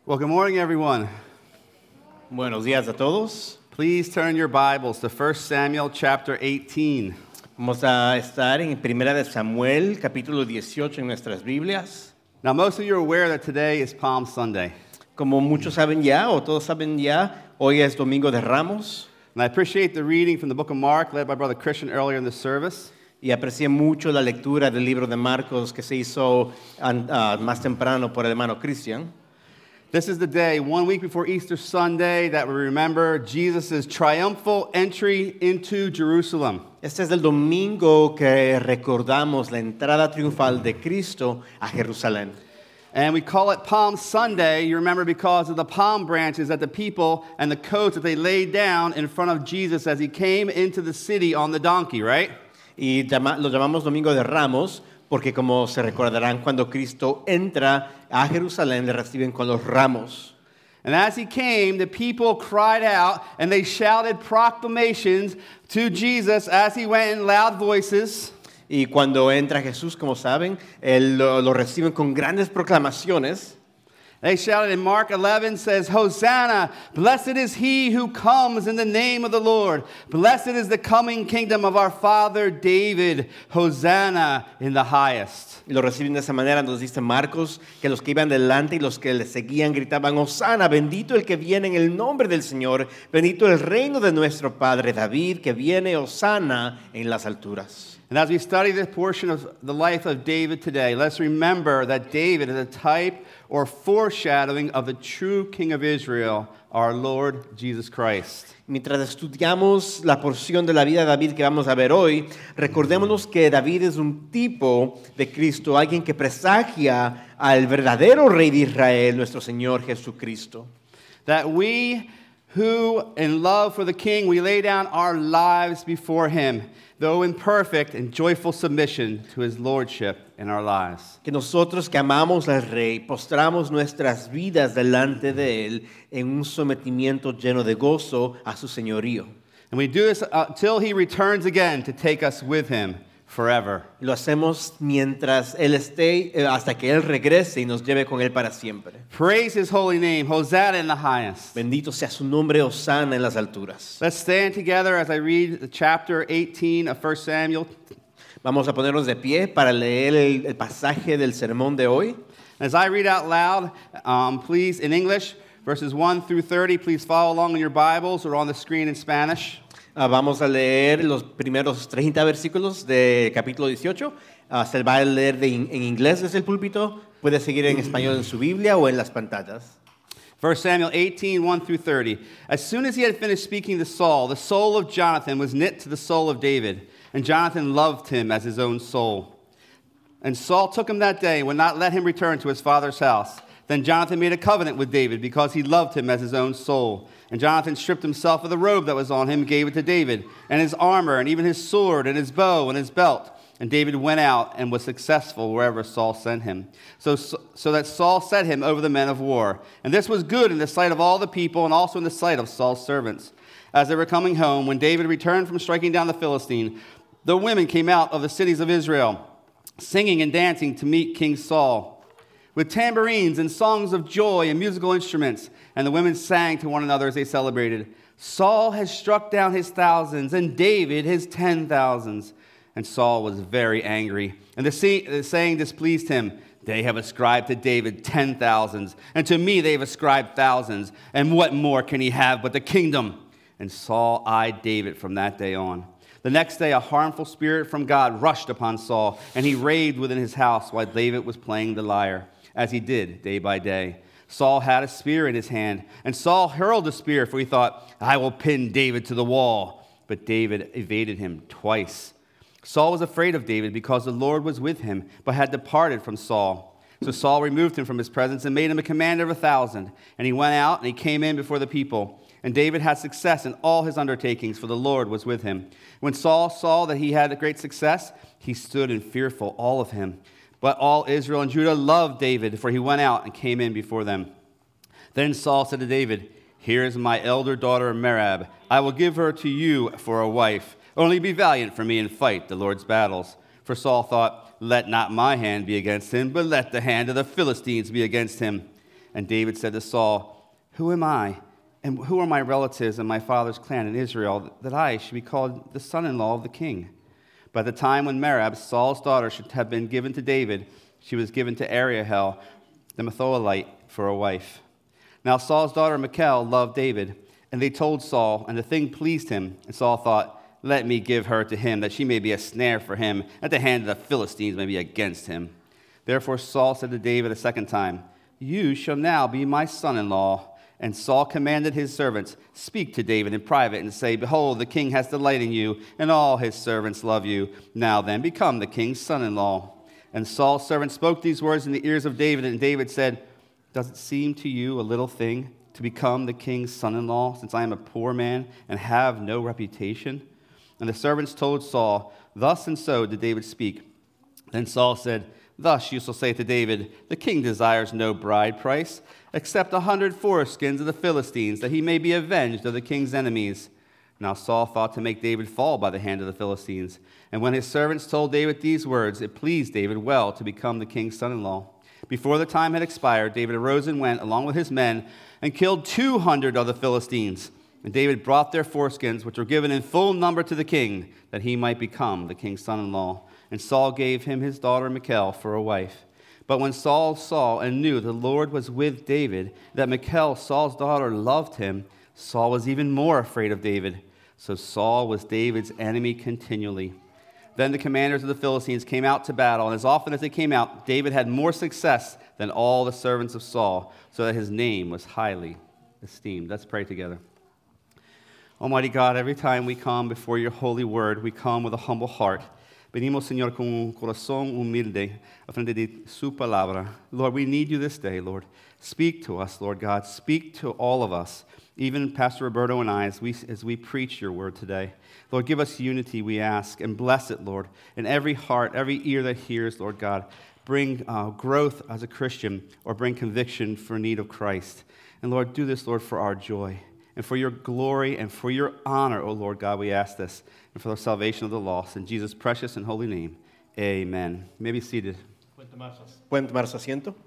Well, good morning, everyone. Buenos días a todos. Please turn your Bibles to 1 Samuel chapter 18. Vamos a estar en Primera de Samuel, capítulo 18 en nuestras Biblias. Now, most of you are aware that today is Palm Sunday. Como muchos saben ya, o todos saben ya, hoy es Domingo de Ramos. And I appreciate the reading from the book of Mark, led by Brother Christian earlier in the service. Y aprecié mucho la lectura del libro de Marcos que se hizo más temprano por el hermano Christian. This is the day, 1 week before Easter Sunday, that we remember Jesus' triumphal entry into Jerusalem. Este es el domingo que recordamos la entrada triunfal de Cristo a Jerusalén. And we call it Palm Sunday, you remember, because of the palm branches that the people and the coats that they laid down in front of Jesus as he came into the city on the donkey, right? Y lo llamamos Domingo de Ramos porque, como se recordarán, cuando Cristo entra a Jerusalén le reciben con los ramos. And as he came, the people cried out and they shouted proclamations to Jesus as he went in loud voices. Y cuando entra Jesús, como saben, lo reciben con grandes proclamaciones. They shouted in Mark 11 says, Hosanna, blessed is he who comes in the name of the Lord. Blessed is the coming kingdom of our father David. Hosanna in the highest. Y lo reciben de esa manera, nos dice Marcos, que los que iban delante y los que le seguían gritaban, Hosanna, bendito el que viene en el nombre del Señor, bendito el reino de nuestro padre David, que viene, Hosanna en las alturas. And as we study this portion of the life of David today, let's remember that David is a type or foreshadowing of the true King of Israel, our Lord Jesus Christ. Mientras estudiamos la porción de la vida de David que vamos a ver hoy, recordémonos que David es un tipo de Cristo, alguien que presagia al verdadero Rey de Israel, nuestro Señor Jesucristo. That we who, in love for the King, we lay down our lives before him, though in perfect and joyful submission to his lordship in our lives. Que nosotros que amamos al Rey, postramos nuestras vidas delante de Él en un sometimiento lleno de gozo a su señorío. And we do this until he returns again to take us with him forever. Lo hacemos mientras Él esté, hasta que Él regrese y nos lleve con Él para siempre. Praise his holy name, Hosanna in the highest. Bendito sea su nombre, Hosanna en las alturas. Let's stand together as I read chapter 18 of 1 Samuel. Vamos a ponernos de pie para leer el pasaje del sermón de hoy. As I read out loud, please, in English, verses 1 through 30, please follow along in your Bibles or on the screen in Spanish. Vamos a leer los primeros 30 versículos del capítulo 18. Se va a leer en inglés desde el púlpito. Puede seguir en español en su Biblia o en las pantallas. 1 Samuel 18, 1 through 30. As soon as he had finished speaking to Saul, the soul of Jonathan was knit to the soul of David, and Jonathan loved him as his own soul. And Saul took him that day and would not let him return to his father's house. Then Jonathan made a covenant with David because he loved him as his own soul. And Jonathan stripped himself of the robe that was on him and gave it to David, and his armor, and even his sword, and his bow, and his belt. And David went out and was successful wherever Saul sent him. So that Saul set him over the men of war. And this was good in the sight of all the people, and also in the sight of Saul's servants. As they were coming home, when David returned from striking down the Philistine, the women came out of the cities of Israel, singing and dancing to meet King Saul, with tambourines and songs of joy and musical instruments. And the women sang to one another as they celebrated. Saul has struck down his thousands, and David his 10,000s. And Saul was very angry. And the saying displeased him. They have ascribed to David 10,000s, and to me they have ascribed thousands. And what more can he have but the kingdom? And Saul eyed David from that day on. The next day, a harmful spirit from God rushed upon Saul, and he raved within his house while David was playing the lyre, as he did day by day. Saul had a spear in his hand, and Saul hurled the spear, for he thought, I will pin David to the wall. But David evaded him twice. Saul was afraid of David because the Lord was with him, but had departed from Saul. So Saul removed him from his presence and made him a commander of 1,000. And he went out and he came in before the people. And David had success in all his undertakings, for the Lord was with him. When Saul saw that he had great success, he stood in fearful awe of him. But all Israel and Judah loved David, for he went out and came in before them. Then Saul said to David, Here is my elder daughter Merab. I will give her to you for a wife. Only be valiant for me and fight the Lord's battles. For Saul thought, Let not my hand be against him, but let the hand of the Philistines be against him. And David said to Saul, "Who am I, and who are my relatives and my father's clan in Israel, that I should be called the son-in-law of the king?" By the time when Merab, Saul's daughter, should have been given to David, she was given to Ariahel, the Metholite, for a wife. Now Saul's daughter Michal loved David, and they told Saul, and the thing pleased him. And Saul thought, "Let me give her to him, that she may be a snare for him, and the hand of the Philistines may be against him." Therefore Saul said to David a second time, "You shall now be my son-in-law." And Saul commanded his servants, "Speak to David in private and say, 'Behold, the king has delight in you, and all his servants love you. Now then, become the king's son-in-law.'" And Saul's servant spoke these words in the ears of David, and David said, "Does it seem to you a little thing to become the king's son-in-law, since I am a poor man and have no reputation?" And the servants told Saul, "Thus and so did David speak." Then Saul said, "Thus you shall say to David, 'The king desires no bride price, except 100 foreskins of the Philistines, that he may be avenged of the king's enemies.'" Now Saul thought to make David fall by the hand of the Philistines. And when his servants told David these words, it pleased David well to become the king's son-in-law. Before the time had expired, David arose and went, along with his men, and killed 200 of the Philistines. And David brought their foreskins, which were given in full number to the king, that he might become the king's son-in-law. And Saul gave him his daughter Michal for a wife. But when Saul saw and knew the Lord was with David, that Michal, Saul's daughter, loved him, Saul was even more afraid of David. So Saul was David's enemy continually. Then the commanders of the Philistines came out to battle, and as often as they came out, David had more success than all the servants of Saul, so that his name was highly esteemed. Let's pray together. Almighty God, every time we come before your holy word, we come with a humble heart. Venimos, Señor, con un corazón humilde a frente de su palabra. Lord, we need you this day, Lord. Speak to us, Lord God. Speak to all of us, even Pastor Roberto and I, as we preach your word today. Lord, give us unity, we ask, and bless it, Lord, in every heart, every ear that hears, Lord God. Bring growth as a Christian, or bring conviction for need of Christ. And Lord, do this, Lord, for our joy, and for your glory, and for your honor, O Lord God, we ask this, and for the salvation of the lost. In Jesus' precious and holy name, amen. You may be seated. ¿Pueden tomar su asiento?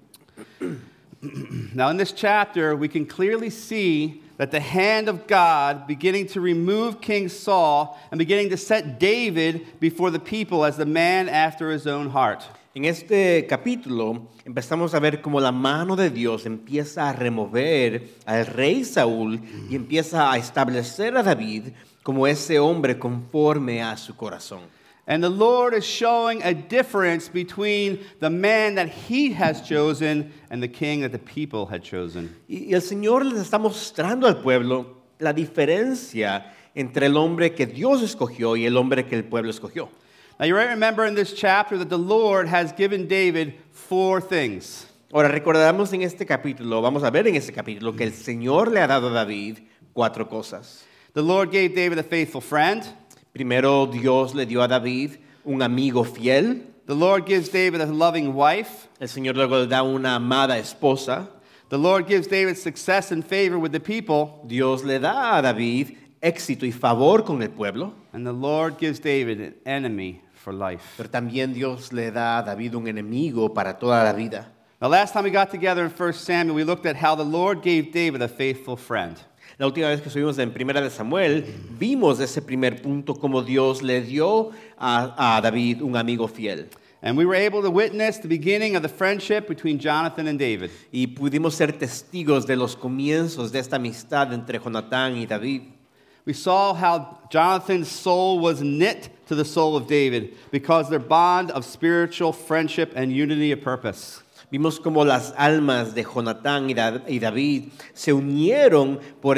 Now, in this chapter, we can clearly see that the hand of God beginning to remove King Saul and beginning to set David before the people as the man after his own heart. En este capítulo empezamos a ver cómo la mano de Dios empieza a remover al rey Saúl y empieza a establecer a David como ese hombre conforme a su corazón. And the Lord is showing a difference between the man that he has chosen and the king that the people had chosen. Y el Señor les está mostrando al pueblo la diferencia entre el hombre que Dios escogió y el hombre que el pueblo escogió. Now you might remember in this chapter that the Lord has given David 4 things. Ahora recordamos en este capítulo, vamos a ver en este capítulo que el Señor le ha dado a David 4 cosas. The Lord gave David a faithful friend. Primero, Dios le dio a David un amigo fiel. The Lord gives David a loving wife. El Señor luego le da una amada esposa. The Lord gives David success and favor with the people. Dios le da a David éxito y favor con el pueblo. And the Lord gives David an enemy for life. Pero también Dios le da a David un enemigo para toda la vida. Now, last time we got together in 1 Samuel, we looked at how the Lord gave David a faithful friend. La última vez que estuvimos en Primera de Samuel, vimos ese primer punto como Dios le dio a David un amigo fiel. And we were able to witness the beginning of the friendship between Jonathan and David. Y pudimos ser testigos de los comienzos de esta amistad entre Jonatán y David. We saw how Jonathan's soul was knit to the soul of David because their bond of spiritual friendship and unity of purpose. Vimos cómo las almas de Jonatán y David se unieron por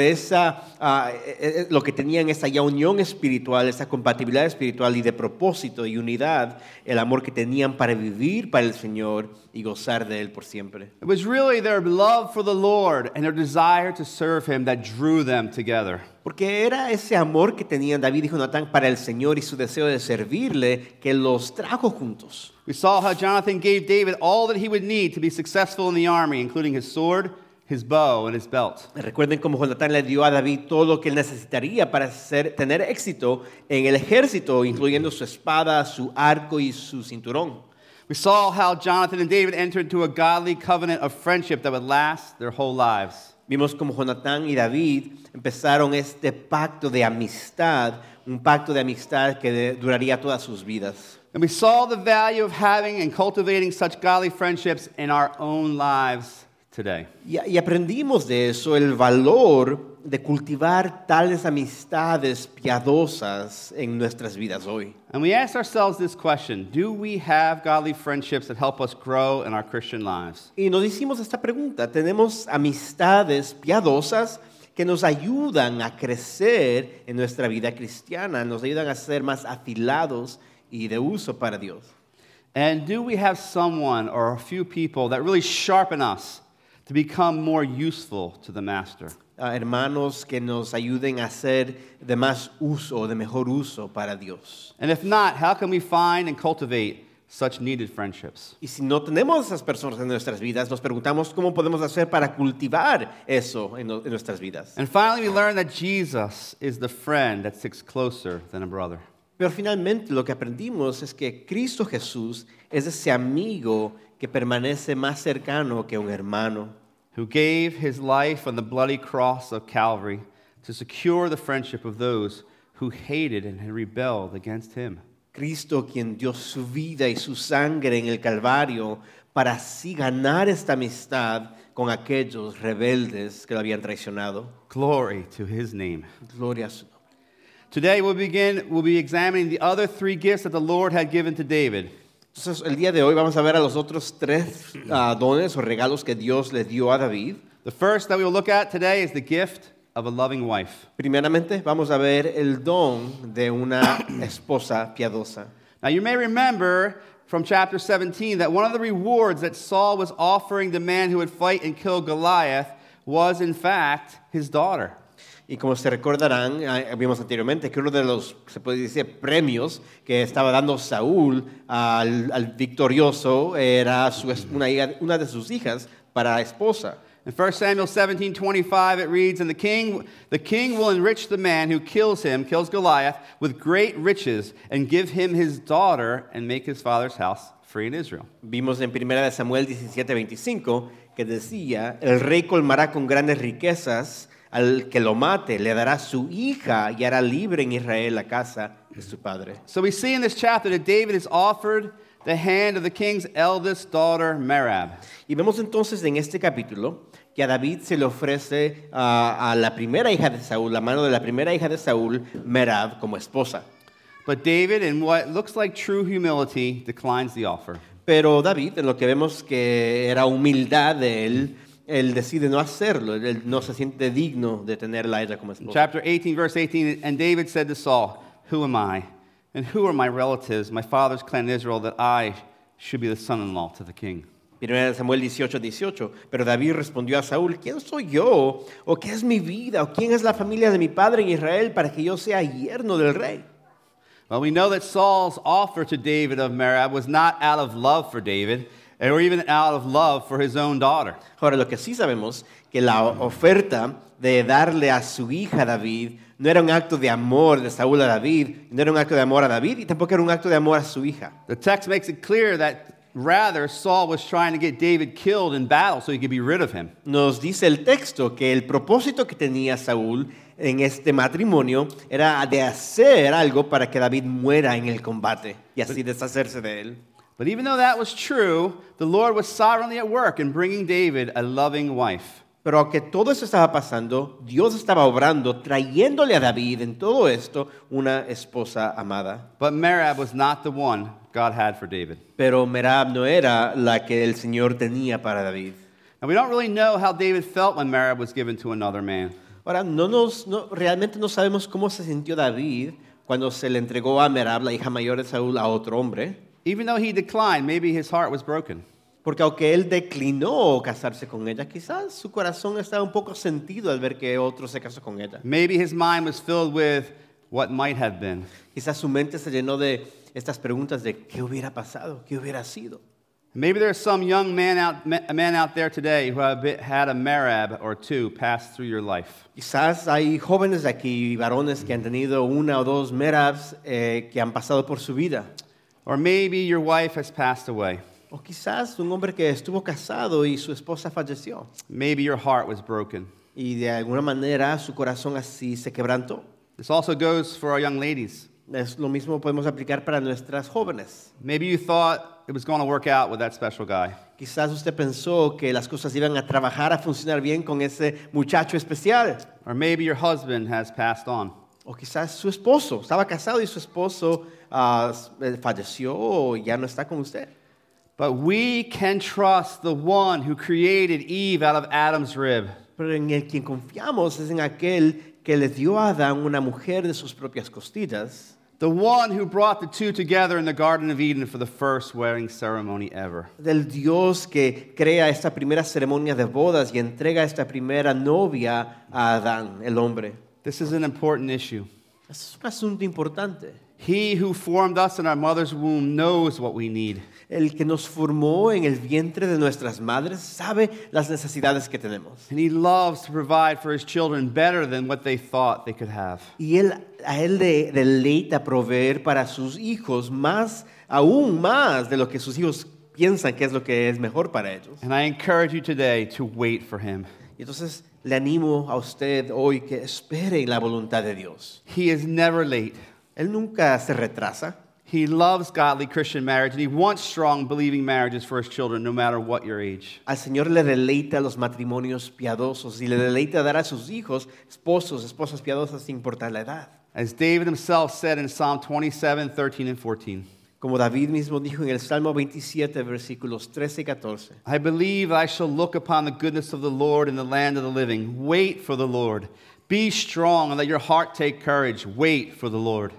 lo que tenían esa ya unión espiritual, esa compatibilidad espiritual y de propósito y unidad, el amor que tenían para vivir para el Señor y gozar de Él por siempre. It was really their love for the Lord and their desire to serve Him that drew them together. Porque era ese amor que tenían David y Jonatán para el Señor y su deseo de servirle que los trajo juntos. We saw how Jonathan gave David all that he would need to be successful in the army, including his sword, his bow, and his belt. Recuerden cómo Jonatán le dio a David todo lo que él necesitaría para tener éxito en el ejército, incluyendo su espada, su arco y su cinturón. We saw how Jonathan and David entered into a godly covenant of friendship that would last their whole lives. Vimos como Jonatán y David empezaron este pacto de amistad, un pacto de amistad que duraría todas sus vidas. And we saw the value of having and cultivating such godly friendships in our own lives today. Y aprendimos de eso el valor de cultivar tales amistades piadosas en nuestras vidas hoy. And we asked ourselves this question: do we have godly friendships that help us grow in our Christian lives? Y nos hicimos esta pregunta, ¿tenemos amistades piadosas que nos ayudan a crecer en nuestra vida cristiana, nos ayudan a ser más afilados y de uso para Dios? And do we have someone or a few people that really sharpen us to become more useful to the master? Hermanos que nos ayuden a ser de más uso, de mejor uso para Dios. And if not, how can we find and cultivate such needed friendships? Y si no tenemos esas personas en nuestras vidas, nos preguntamos cómo podemos hacer para cultivar eso en nuestras vidas. And finally, we learn that Jesus is the friend that sticks closer than a brother. Pero finalmente lo que aprendimos es que Cristo Jesús es ese amigo que permanece más cercano que un hermano, who gave his life on the bloody cross of Calvary to secure the friendship of those who hated and had rebelled against him. Cristo quien dio su vida y su sangre en el Calvario para así ganar esta amistad con aquellos rebeldes que lo habían traicionado. Glory to his name. Gloria a su nombre. Today we'll be examining the other three gifts that the Lord had given to David. Entonces, el día de hoy vamos a ver a los otros tres dones o regalos que Dios le dio a David. The first that we will look at today is the gift of a loving wife. Primeramente, vamos a ver el don de una esposa piadosa. Now you may remember from chapter 17 that one of the rewards that Saul was offering the man who would fight and kill Goliath was in fact his daughter. Y como se recordarán, vimos anteriormente que uno de los, se puede decir, premios que estaba dando Saúl al victorioso era una de sus hijas para esposa. In 1 Samuel 17:25 it reads, "And the king will enrich the man who kills Goliath, with great riches, and give him his daughter, and make his father's house free in Israel." Vimos en 1 Samuel 17:25 que decía, el rey colmará con grandes riquezas al que lo mate, le dará su hija y hará libre en Israel la casa de su padre. So we see in this chapter that David is offered the hand of the king's eldest daughter, Merab. Y vemos entonces en este capítulo que a David se le ofrece a la primera hija de Saúl, la mano de la primera hija de Saúl, Merab, como esposa. But David, in what looks like true humility, declines the offer. Pero David, en lo que vemos que era humildad de él decide no hacerlo, él no se siente digno de tenerla a ella como esposa. Chapter 18, verse 18, "And David said to Saul, Who am I, and who are my relatives, my father's clan in Israel, that I should be the son-in-law to the king?" 1 Samuel 18:18. Pero David respondió a Saúl, ¿quién soy yo? ¿O qué es mi vida? ¿O quién es la familia de mi padre en Israel para que yo sea yerno del rey? Well, we know that Saul's offer to David of Merab was not out of love for David, or even out of love for his own daughter. Ahora, lo que sí sabemos, que la oferta de darle a su hija David no era un acto de amor de Saúl a David, no era un acto de amor a David y tampoco era un acto de amor a su hija. The text makes it clear that rather Saul was trying to get David killed in battle so he could be rid of him. Nos dice el texto que el propósito que tenía Saúl en este matrimonio era de hacer algo para que David muera en el combate y así deshacerse de él. But even though that was true, the Lord was sovereignly at work in bringing David a loving wife. Pero aunque todo eso estaba pasando, Dios estaba obrando, trayéndole a David en todo esto una esposa amada. But Merab was not the one God had for David. Pero Merab no era la que el Señor tenía para David. And we don't really know how David felt when Merab was given to another man. Ahora, realmente no sabemos cómo se sintió David cuando se le entregó a Merab, la hija mayor de Saúl, a otro hombre. Even though he declined, maybe his heart was broken. Porque aunque él declinó casarse con ella, quizás su corazón estaba un poco sentido al ver que otro se casó con ella. Maybe his mind was filled with what might have been. Quizás su mente se llenó de estas preguntas de qué hubiera pasado, qué hubiera sido. Maybe there's some young man out there today who had a Merab or two pass through your life. Quizás hay jóvenes aquí, varones que han tenido una o dos Merabs que han pasado por su vida. Or maybe your wife has passed away. O quizás un hombre que estuvo casado y su esposa falleció. Maybe your heart was broken. Y de alguna manera su corazón así se quebrantó. This also goes for our young ladies. Es lo mismo podemos aplicar para nuestras jóvenes. Maybe you thought it was going to work out with that special guy. Quizás usted pensó que las cosas iban a trabajar, a funcionar bien con ese muchacho especial. Or maybe your husband has passed on. O quizás su esposo, estaba casado y su esposo falleció o ya no está con usted. But we can trust the one who created Eve out of Adam's rib. Pero en el quien confiamos es en aquel que le dio a Adán una mujer de sus propias costillas. The one who brought the two together in the Garden of Eden for the first wedding ceremony ever. Del Dios que crea esta primera ceremonia de bodas y entrega esta primera novia a Adán, el hombre. This is an important issue. Es un asunto importante. He who formed us in our mother's womb knows what we need. El que nos formó en el vientre de nuestras madres sabe las necesidades que tenemos. And he loves to provide for his children better than what they thought they could have. Y a él le deleita proveer para sus hijos aún más de lo que sus hijos piensan que es lo que es mejor para ellos. And I encourage you today to wait for him. Y entonces le animo a usted hoy que espere la voluntad de Dios. He is never late. Él nunca se retrasa. He loves godly Christian marriage, and he wants strong, believing marriages for his children, no matter what your age. Al Señor le deleita los matrimonios piadosos y le deleita dar a sus hijos esposas piadosas sin importar la edad. As David himself said in Psalm 27, 13, and 14, Como David mismo dijo en el Salmo 27, versículos 13 y 14. I believe I shall look upon the goodness of the Lord in the land of the living. Wait for the Lord. Be strong and let your heart take courage. Wait for the Lord.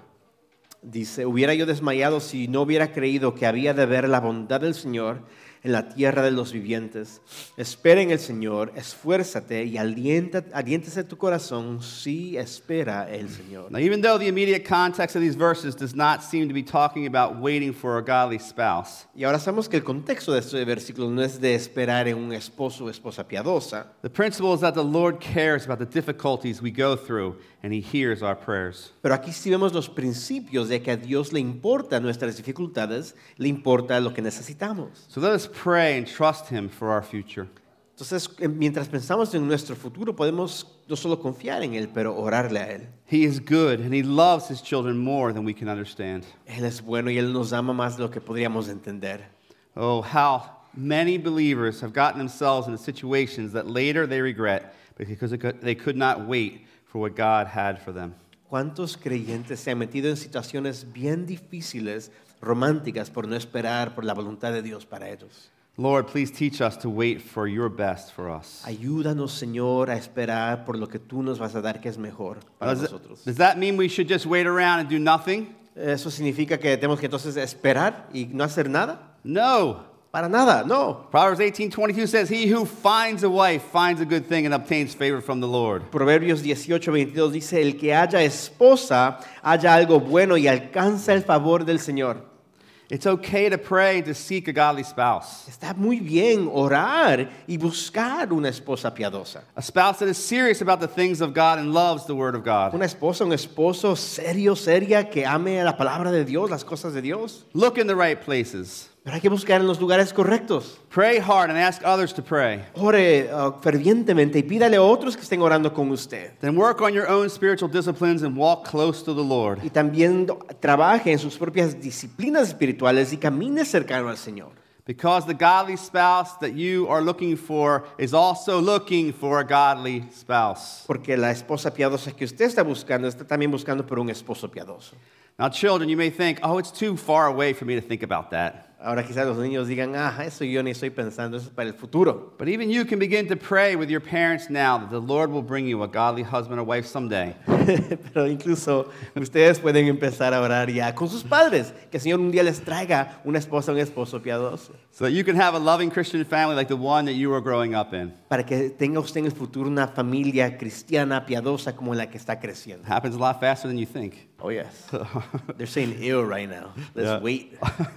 Dice, hubiera yo desmayado si no hubiera creído que había de ver la bondad del Señor en la tierra de los vivientes. Espera en el Señor, esfuérzate y aliéntese tu corazón, sí espera el Señor. Now, even though the immediate context of these verses does not seem to be talking about waiting for a godly spouse, Y ahora sabemos que el contexto de este versículo no es de esperar en un esposo o esposa piadosa. the principle is that the Lord cares about the difficulties we go through, and he hears our prayers. Pero aquí sí vemos los principios de que a Dios le importan nuestras dificultades, le importa lo que necesitamos. So let us pray and trust him for our future. Entonces, mientras pensamos en nuestro futuro, podemos no solo confiar en Él, pero orarle a Él. He is good, and he loves his children more than we can understand. Él es bueno y Él nos ama más de lo que podríamos entender. Oh, how many believers have gotten themselves into situations that later they regret because they could not wait for what God had for them. ¿Cuántos creyentes se han metido en situaciones bien difíciles, románticas, por no esperar por la voluntad de Dios para ellos? Lord, please teach us to wait for your best for us. Ayúdanos, Señor, a esperar por lo que tú nos vas a dar que es mejor para nosotros. Does that mean we should just wait around and do nothing? ¿Eso significa que tenemos que entonces esperar y no hacer nada? No. Para nada, no. Proverbs 18:22 says, "He who finds a wife finds a good thing and obtains favor from the Lord." Proverbios 18:22 dice, el que haya esposa, haya algo bueno y alcanza el favor del Señor. It's okay to pray and to seek a godly spouse. Está muy bien orar y buscar una esposa piadosa. A spouse that is serious about the things of God and loves the word of God. Una esposa, un esposo seria, que ame la palabra de Dios, las cosas de Dios. Look in the right places. Pero hay que buscar en los lugares correctos. Pray hard and ask others to pray. Ore fervientemente y pídale a otros que estén orando con usted. Then work on your own spiritual disciplines and walk close to the Lord. Y también trabaje en sus propias disciplinas espirituales y camine cercano al Señor. Because the godly spouse that you are looking for is also looking for a godly spouse. Porque la esposa piadosa que usted está también buscando por un esposo piadoso. Now, children, you may think, oh, it's too far away for me to think about that. Ahora quizás los niños digan, eso yo ni estoy pensando, eso es para el futuro. But even you can begin to pray with your parents now that the Lord will bring you a godly husband or wife someday. Pero incluso ustedes pueden empezar a orar ya con sus padres, que el Señor un día les traiga una esposa o un esposo piadoso. So that you can have a loving Christian family like the one that you were growing up in. Para que tenga usted en el futuro una familia cristiana piadosa como la que está creciendo. It happens a lot faster than you think. Oh, yes. They're saying ew right now. Let's Yeah. wait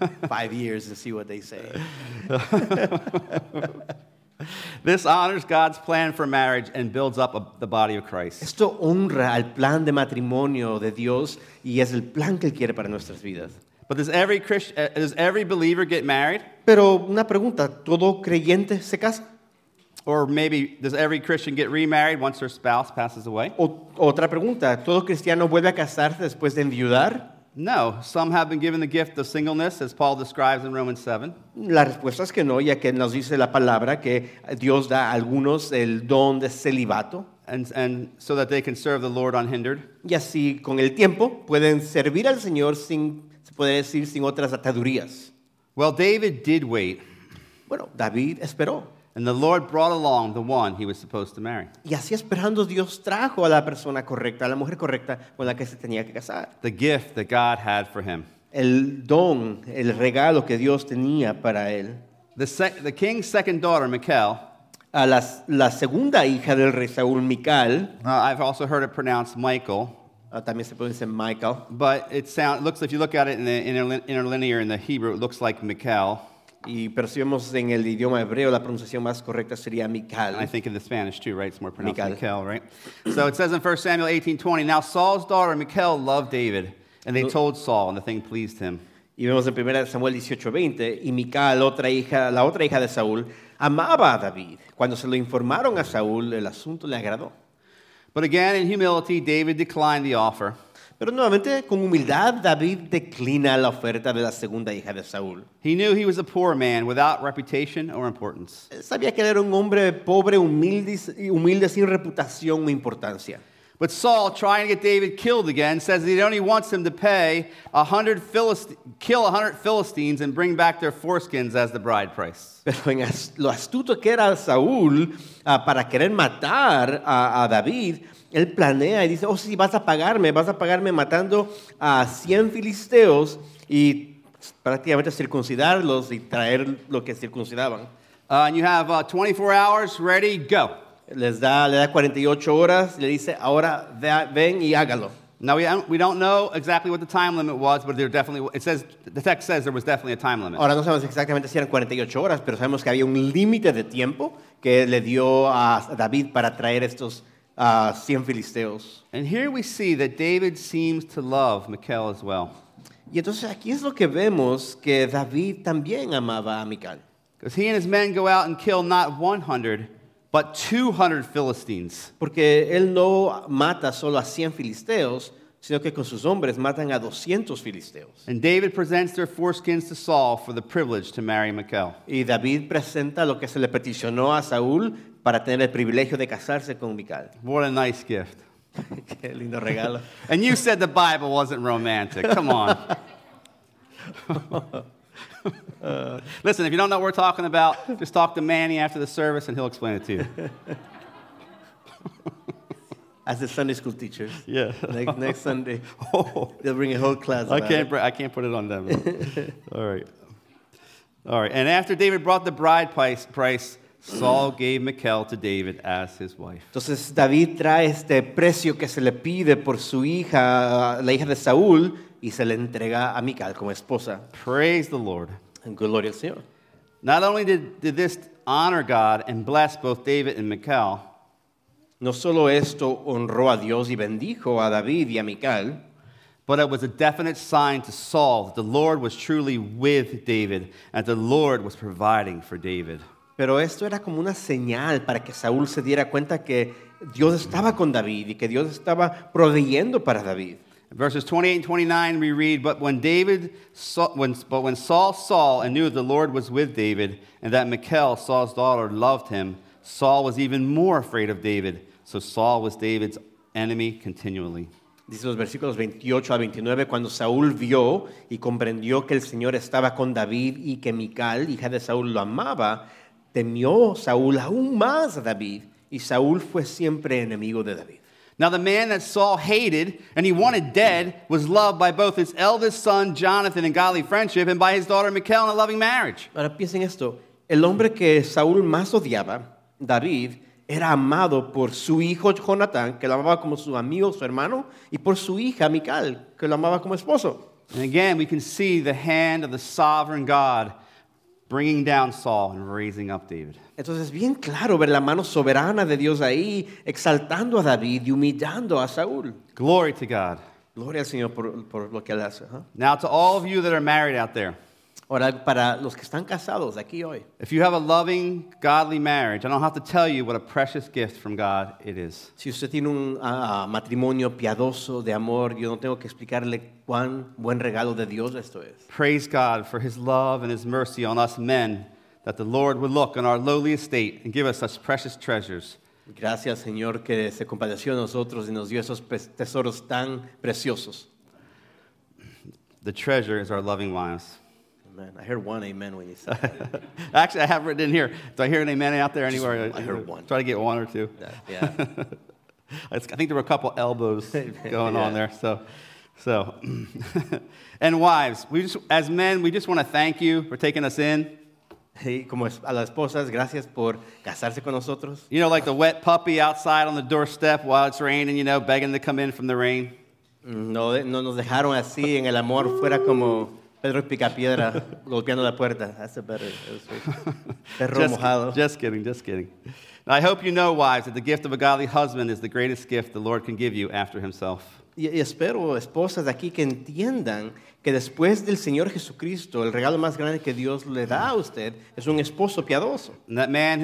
5 years and see what they say. This honors God's plan for marriage and builds up the body of Christ. Esto honra al plan de matrimonio de Dios y es el plan que Él quiere para nuestras vidas. But does every believer get married? Pero una pregunta, ¿todo creyente se casa? Or maybe does every Christian get remarried once their spouse passes away? Otra pregunta, ¿todo cristiano vuelve a casarse después de enviudar? No. Some have been given the gift of singleness, as Paul describes in Romans 7. La respuesta es que no, ya que nos dice la palabra que Dios da a algunos el don de celibato. And so that they can serve the Lord unhindered. Y así con el tiempo pueden servir al Señor sin, se puede decir, sin otras atadurías. Well, David did wait, Bueno, David esperó. and the Lord brought along the one he was supposed to marry. Y así esperando Dios trajo a la persona correcta, a la mujer correcta con la que se tenía que casar. The gift that God had for him. El don, el regalo que Dios tenía para él. The king's second daughter, Michal, A la segunda hija del rey Saúl, Mical, I've also heard it pronounced Michael, también se puede decir Michael, but looks, if you look at it in the interlinear in the Hebrew, it looks like Michal. pero si vemos en el idioma hebreo, la pronunciación más correcta sería And I Mical. think in the Spanish too, right? It's more pronounced Michal. Michal, right? So it says in 1 Samuel 18:20, now Saul's daughter Michal loved David, and they told Saul, and the thing pleased him. Y vemos en 1 Samuel 18:20, y Mical, la otra hija de Saúl, amaba a David. Cuando se lo informaron a Saúl, el asunto le agradó. But again, in humility, David declined the offer. Pero nuevamente, con humildad, David declina la oferta de la segunda hija de Saúl. He knew he was a poor man without reputation or importance. Él sabía que él era un hombre pobre, humilde sin reputación o importancia. But Saul, trying to get David killed again, says that he only wants him to pay kill 100 Philistines and bring back their foreskins as the bride price. Pero en lo astuto que era Saúl para querer matar a David, él planea y dice, oh sí, vas a pagarme matando a 100 filisteos y prácticamente circuncidarlos y traer lo que circuncidaban. And you have 24 hours, ready, go. Le da 48 horas, le dice, ahora ven y hágalo. Now, we don't know exactly what the time limit was, but the text says there was definitely a time limit. Ahora no sabemos exactamente si eran 48 horas, pero sabemos que había un límite de tiempo que le dio a David para traer estos 100 filisteos. And here we see that David seems to love Michal as well. Y entonces aquí es lo que vemos que David también amaba a Mical. Because he and his men go out and kill not 100, but 200 Philistines. Porque él no mata solo a 100 filisteos, sino que con sus hombres matan a 200 filisteos. And David presents their foreskins to Saul for the privilege to marry Michal. Y David presenta lo que se le peticionó a Saúl para tener el privilegio de casarse con Mical. What a nice gift. Qué lindo regalo. And you said the Bible wasn't romantic. Come on. Listen, if you don't know what we're talking about, just talk to Manny after the service and he'll explain it to you. As the Sunday school teachers. Yeah. Next Sunday, Oh, they'll bring a whole class I about it. can't put it on them. All right. And after David brought the bride price, Saul gave Michal to David as his wife. Entonces David trae este precio que se le pide por su hija, la hija de Saúl, y se le entrega a Mical como esposa. Praise the Lord. En gloria al Señor. Not only did this honor God and bless both David and Michal, No solo esto honró a Dios y bendijo a David y a Mical, but it was a definite sign to Saul that the Lord was truly with David and the Lord was providing for David. pero esto era como una señal para que Saúl se diera cuenta que Dios estaba con David y que Dios estaba proveyendo para David. In verses 28 and 29 we read, But when Saul saw and knew that the Lord was with David and that Michal, Saul's daughter, loved him, Saul was even more afraid of David. So Saul was David's enemy continually. Dice los versículos 28 a 29, cuando Saúl vio y comprendió que el Señor estaba con David y que Mical, hija de Saúl, lo amaba, temió Saúl aún más a David y Saúl fue siempre enemigo de David. Now the man that Saul hated and he wanted dead was loved by both his eldest son Jonathan in godly friendship and by his daughter Michal in a loving marriage. Ahora piensen esto, el hombre que Saúl más odiaba, David, era amado por su hijo Jonatán, que lo amaba como su amigo, su hermano, y por su hija Mical, que lo amaba como esposo. And again, we can see the hand of the sovereign God bringing down Saul and raising up David. Entonces es bien claro ver la mano soberana de Dios ahí, exaltando a David y humillando a Saúl. Glory to God. Gloria al Señor por lo que Él hace. ¿Ah? Now, to all of you that are married out there, Ahora, para los que están casados aquí hoy, if you have a loving, godly marriage, I don't have to tell you what a precious gift from God it is. si usted tiene un matrimonio piadoso de amor, yo no tengo que explicarle cuán buen regalo de Dios esto es. Praise God for his love and his mercy on us men, that the Lord would look on our lowly estate and give us such precious treasures. Gracias, Señor, que se compadeció de nosotros y nos dio esos tesoros tan preciosos. The treasure is our loving wives. Amen. I heard one amen when you said that. Actually, I have written in here. Do I hear an amen out there anywhere? I heard one. Try to get one or two. Yeah. I think there were a couple elbows going on Yeah. there. So, and wives, as men, we just want to thank you for taking us in. Y como a las esposas, gracias por casarse con nosotros. You know, like the wet puppy outside on the doorstep while it's raining, begging to come in from the rain. No nos dejaron así en el amor, fuera como Pedro Picapiedra golpeando la puerta. That's a better illustration. Perro mojado. Just kidding. Now, I hope you know, wives, that the gift of a godly husband is the greatest gift the Lord can give you after himself. Y espero, esposas de aquí, que entiendan que después del Señor Jesucristo, el regalo más grande que Dios le da a usted es un esposo piadoso. And that man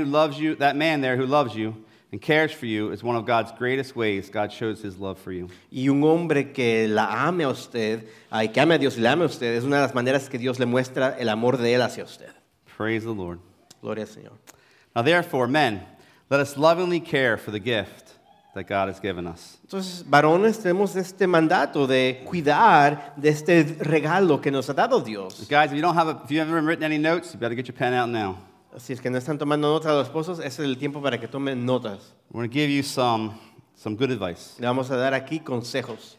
there who loves you and cares for you is one of God's greatest ways God shows his love for you. Y un hombre que la ame a usted, y que ame a Dios y la ame a usted, es una de las maneras que Dios le muestra el amor de Él hacia usted. Praise the Lord. Gloria al Señor. Now, therefore, men, let us lovingly care for the gift that God has given us. Entonces, varones, tenemos este mandato de cuidar de este regalo que nos ha dado Dios. Guys, if you haven't written any notes, you better get your pen out now. Así es que no están tomando notas a los esposos, ese es el tiempo para que tomen notas. We're going to give you some good advice. Le vamos a dar aquí consejos.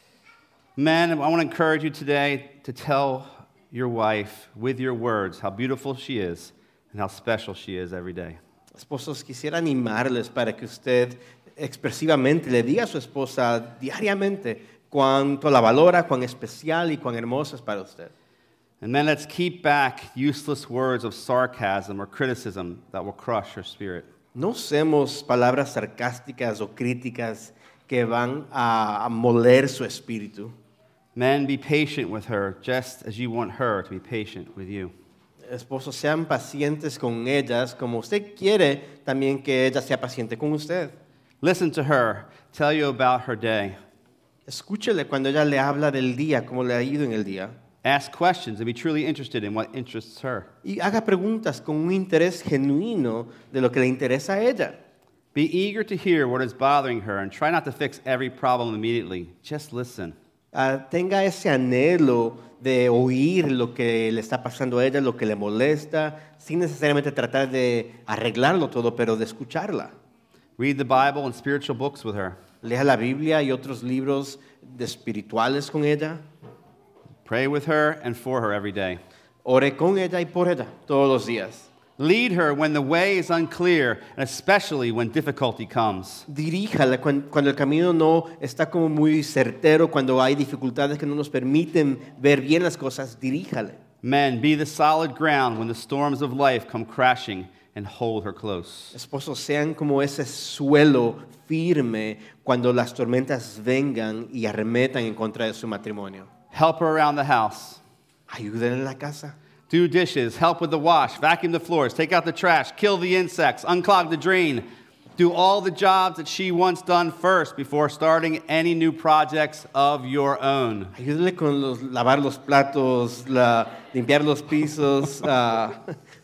Men, I want to encourage you today to tell your wife with your words how beautiful she is and how special she is every day. Esposos, quisiera animarles para que usted expresivamente le diga a su esposa diariamente cuánto la valora, cuán especial y cuán hermosa es para usted. And men, let's keep back useless words of sarcasm or criticism that will crush her spirit. No usemos palabras sarcásticas o críticas que van a moler su espíritu. Men, be patient with her just as you want her to be patient with you. Esposos, sean pacientes con ellas como usted quiere también que ella sea paciente con usted. Listen to her tell you about her day. Escúchele cuando ella le habla del día, cómo le ha ido en el día. Ask questions and be truly interested in what interests her. Y haga preguntas con un interés genuino de lo que le interesa a ella. Be eager to hear what is bothering her and try not to fix every problem immediately. Just listen. Tenga ese anhelo de oír lo que le está pasando a ella, lo que le molesta, sin necesariamente tratar de arreglarlo todo, pero de escucharla. Read the Bible and spiritual books with her. Lea la Biblia y otros libros espirituales con ella. Pray with her and for her every day. Ore con ella y por ella todos los días. Lead her when the way is unclear, and especially when difficulty comes. Diríjala cuando el camino no está como muy certero, cuando hay dificultades que no nos permiten ver bien las cosas, diríjale. Men, be the solid ground when the storms of life come crashing and hold her close. Esposos, sean como ese suelo firme cuando las tormentas vengan y arremetan en contra de su matrimonio. Help her around the house. Ayúdenle en la casa. Do dishes, help with the wash, vacuum the floors, take out the trash, kill the insects, unclog the drain. Do all the jobs that she wants done first before starting any new projects of your own. Ayúdenle con lavar los platos, limpiar los pisos, la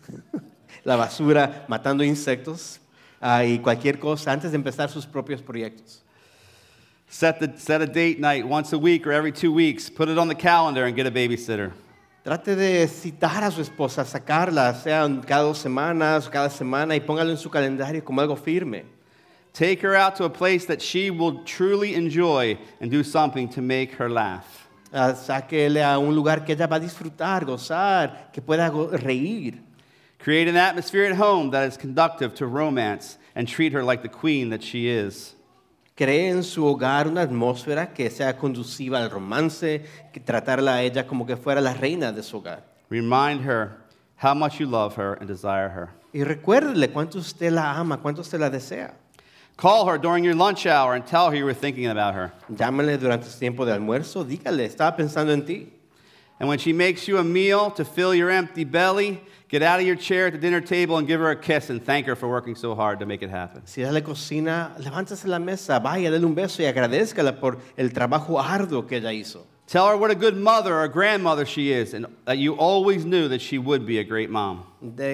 basura, matando insectos y cualquier cosa antes de empezar sus propios proyectos. Set a date night once a week or every 2 weeks. Put it on the calendar and get a babysitter. Trate de citar a su esposa, sacarla, sean cada 2 semanas, cada semana, y póngalo en su calendario como algo firme. Take her out to a place that she will truly enjoy and do something to make her laugh. Sáquele a un lugar que ella va a disfrutar, gozar, que pueda reír. Create an atmosphere at home that is conducive to romance and treat her like the queen that she is. Cree en su hogar una atmósfera que sea conduciva al romance, que tratarla a ella como que fuera la reina de su hogar. Remind her how much you love her and desire her. Y recuérdele cuánto usted la ama, cuánto usted la desea. Call her during your lunch hour and tell her you were thinking about her. Llámale durante su tiempo de almuerzo, dígale, estaba pensando en ti. And when she makes you a meal to fill your empty belly, get out of your chair at the dinner table and give her a kiss and thank her for working so hard to make it happen. Si ella le cocina, levántese de la mesa, vaya, dale un beso y agradézcala por el trabajo arduo que ella hizo. Tell her what a good mother or grandmother she is and that you always knew that she would be a great mom.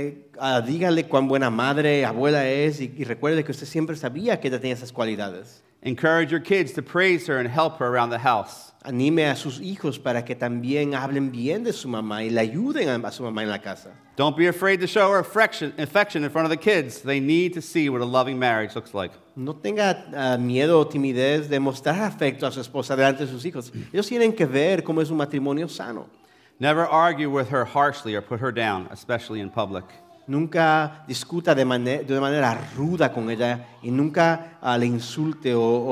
Dígale cuán buena madre, abuela es y recuerde que usted siempre sabía que ella tenía esas cualidades. Encourage your kids to praise her and help her around the house. Anime a sus hijos para que también hablen bien de su mamá y le ayuden a su mamá en la casa. Don't be afraid to show her affection in front of the kids. They need to see what a loving marriage looks like. No tenga miedo o timidez de mostrar afecto a su esposa delante de sus hijos. Ellos tienen que ver cómo es un matrimonio sano. Never argue with her harshly or put her down, especially in public. Nunca discuta de una manera ruda con ella y nunca le insulte o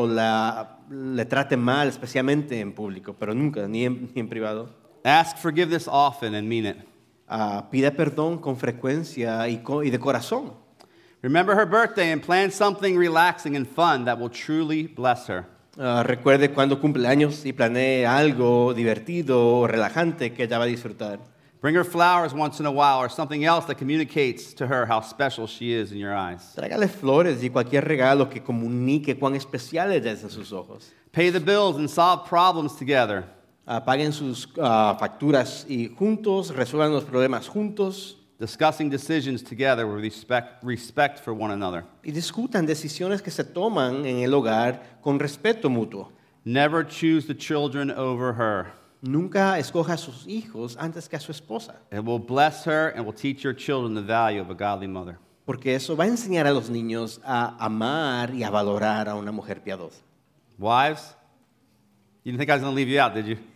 le trate mal, especialmente en público, pero nunca, ni en privado. Ask forgiveness often and mean it. Pida perdón con frecuencia y de corazón. Remember her birthday and plan something relaxing and fun that will truly bless her. Recuerde cuando cumpleaños y planee algo divertido o relajante que ella va a disfrutar. Bring her flowers once in a while or something else that communicates to her how special she is in your eyes. Tráigale flores y cualquier regalo que comunique cuán especial ella es en sus ojos. Pay the bills and solve problems together. Paguen sus facturas y juntos, resuelvan los problemas juntos. Discussing decisions together with respect for one another. Y discutan decisiones que se toman en el hogar con respeto mutuo. Never choose the children over her. Nunca escoja a sus hijos antes que a su esposa. It will bless her and will teach your children the value of a godly mother. Porque eso va a enseñar a los niños a amar y a valorar a una mujer piadosa. Wives, you didn't think I was going to leave you out, did you?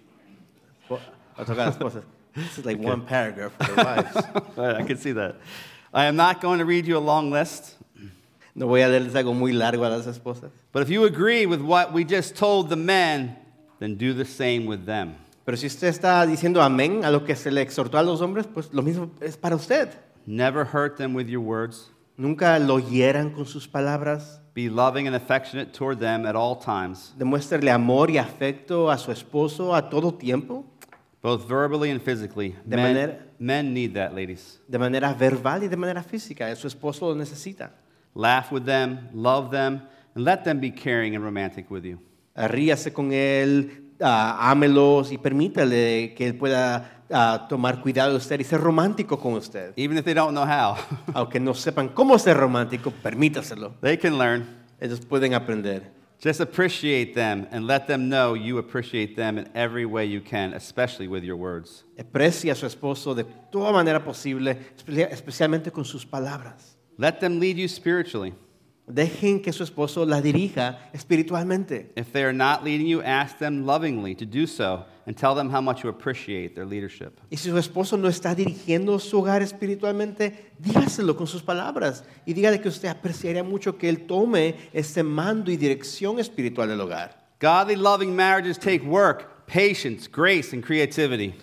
A tocar a las esposas. This is like one paragraph for the wives. I can see that. I am not going to read you a long list. No voy a leerles algo muy largo a las esposas. But if you agree with what we just told the men, then do the same with them. Pero si usted está diciendo amén a lo que se le exhortó a los hombres, pues lo mismo es para usted. Never hurt them with your words. Nunca lo hieran con sus palabras. Be loving and affectionate toward them at all times, Demuéstrele amor y afecto a su esposo a todo tiempo, both verbally and physically. Men need that, ladies. de manera verbal y de manera física. Su esposo lo necesita. Laugh with them, love them, and let them be caring and romantic with you. Ríase con él, ámelos y permítale que él pueda tomar cuidado de usted y ser romántico con usted. Even if they don't know how, Aunque no sepan cómo ser romántico, permítaselo. they can learn. Ellos pueden aprender. Just appreciate them and let them know you appreciate them in every way you can, especially with your words. Aprecie a su esposo de toda manera posible, especialmente con sus palabras. Let them lead you spiritually. Dejen que su esposo la dirija espiritualmente. If they are not leading you, ask them lovingly to do so and tell them how much you appreciate their leadership. Y si su esposo no está dirigiendo su hogar espiritualmente, dígaselo con sus palabras y dígale que usted apreciaría mucho que él tome ese mando y dirección espiritual del hogar. Godly, loving marriages take work, patience, grace, and creativity.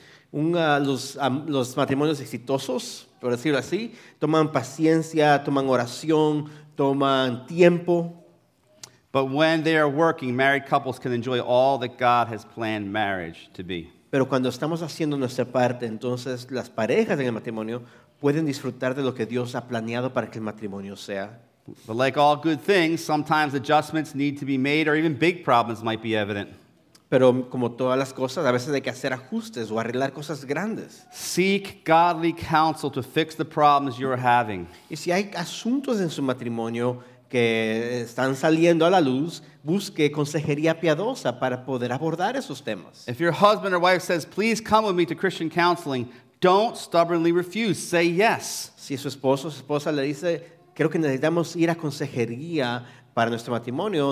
Los matrimonios exitosos, por decirlo así, toman paciencia, toman oración, toman tiempo. But when they are working, married couples can enjoy all that God has planned marriage to be. Pero cuando estamos haciendo nuestra parte, entonces las parejas en el matrimonio pueden disfrutar de lo que Dios ha planeado para que el matrimonio sea. But like all good things, sometimes adjustments need to be made or even big problems might be evident. Pero como todas las cosas, a veces hay que hacer ajustes o arreglar cosas grandes. Seek godly counsel to fix the problems you're having. Y si hay asuntos en su matrimonio que están saliendo a la luz, busque consejería piadosa para poder abordar esos temas. If your husband or wife says, please come with me to Christian counseling, don't stubbornly refuse. Say yes. Si su esposo o su esposa le dice, creo que necesitamos ir a consejería para nuestro matrimonio,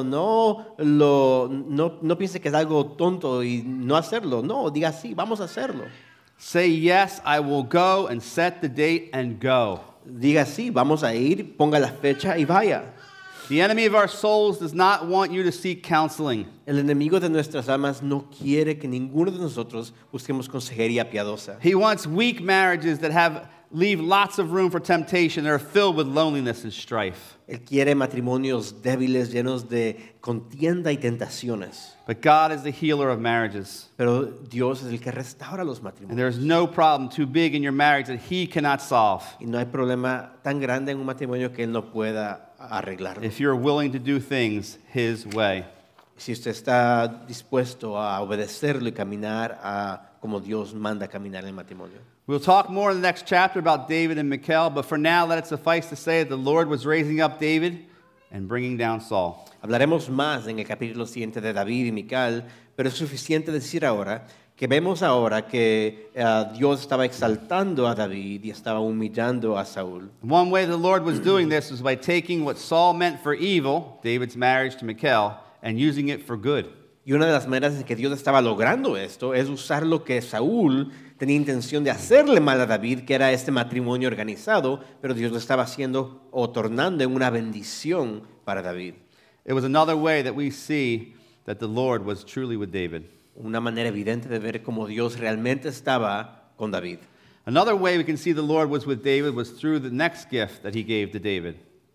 no piense que es algo tonto y no hacerlo. No, diga sí, vamos a hacerlo. Say yes, I will go, and set the date and go. Diga sí, vamos a ir, ponga la fecha y vaya. The enemy of our souls does not want you to seek counseling. El enemigo de nuestras almas no quiere que ninguno de nosotros busquemos consejería piadosa. He wants weak marriages that leave lots of room for temptation. They're filled with loneliness and strife. Él quiere matrimonios débiles, llenos de contienda y tentaciones. But God is the healer of marriages. Pero Dios es el que restaura los And matrimonios. there is no problem too big in your marriage that He cannot solve Y no hay problema tan grande en un matrimonio que Él no pueda arreglarlo. if you're willing to do things His way. Si usted está dispuesto a obedecerlo y caminar como Dios manda caminar en el matrimonio. We'll talk more in the next chapter about David and Michal, but for now, let it suffice to say that the Lord was raising up David and bringing down Saul. Hablaremos más en el capítulo siguiente de David y Mical, pero es suficiente decir ahora que vemos ahora que Dios estaba exaltando a David y estaba humillando a Saúl. One way the Lord was doing this was by taking what Saul meant for evil, David's marriage to Michal, and using it for good. Y una de las maneras en que Dios estaba logrando esto es usar lo que Saúl tenía intención de hacerle mal a David, que era este matrimonio organizado, pero Dios lo estaba haciendo o tornando en una bendición para David. It was another way that we see that the Lord was truly with David. Una manera evidente de ver cómo Dios realmente estaba con David. Another way we can see the Lord was with David was through the next gift that he gave to David.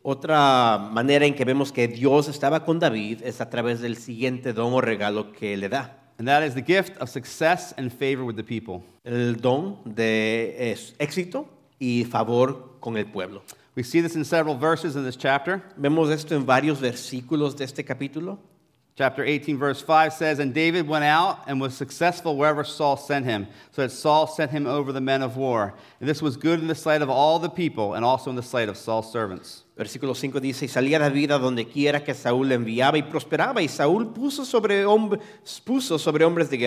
Otra manera en que vemos que Dios estaba con David es a través del siguiente don o regalo que le da. And that is the gift of success and favor with the people. El don de éxito y favor con el pueblo. We see this in several verses in this chapter. Vemos esto en varios versículos de este capítulo. Chapter 18, verse 5 says, And David went out and was successful wherever Saul sent him, so that Saul sent him over the men of war. And this was good in the sight of all the people, and also in the sight of Saul's servants. Versículo 5 dice, y salía David a donde quiera que Saúl le enviaba y prosperaba, y Saúl lo puso sobre hombres de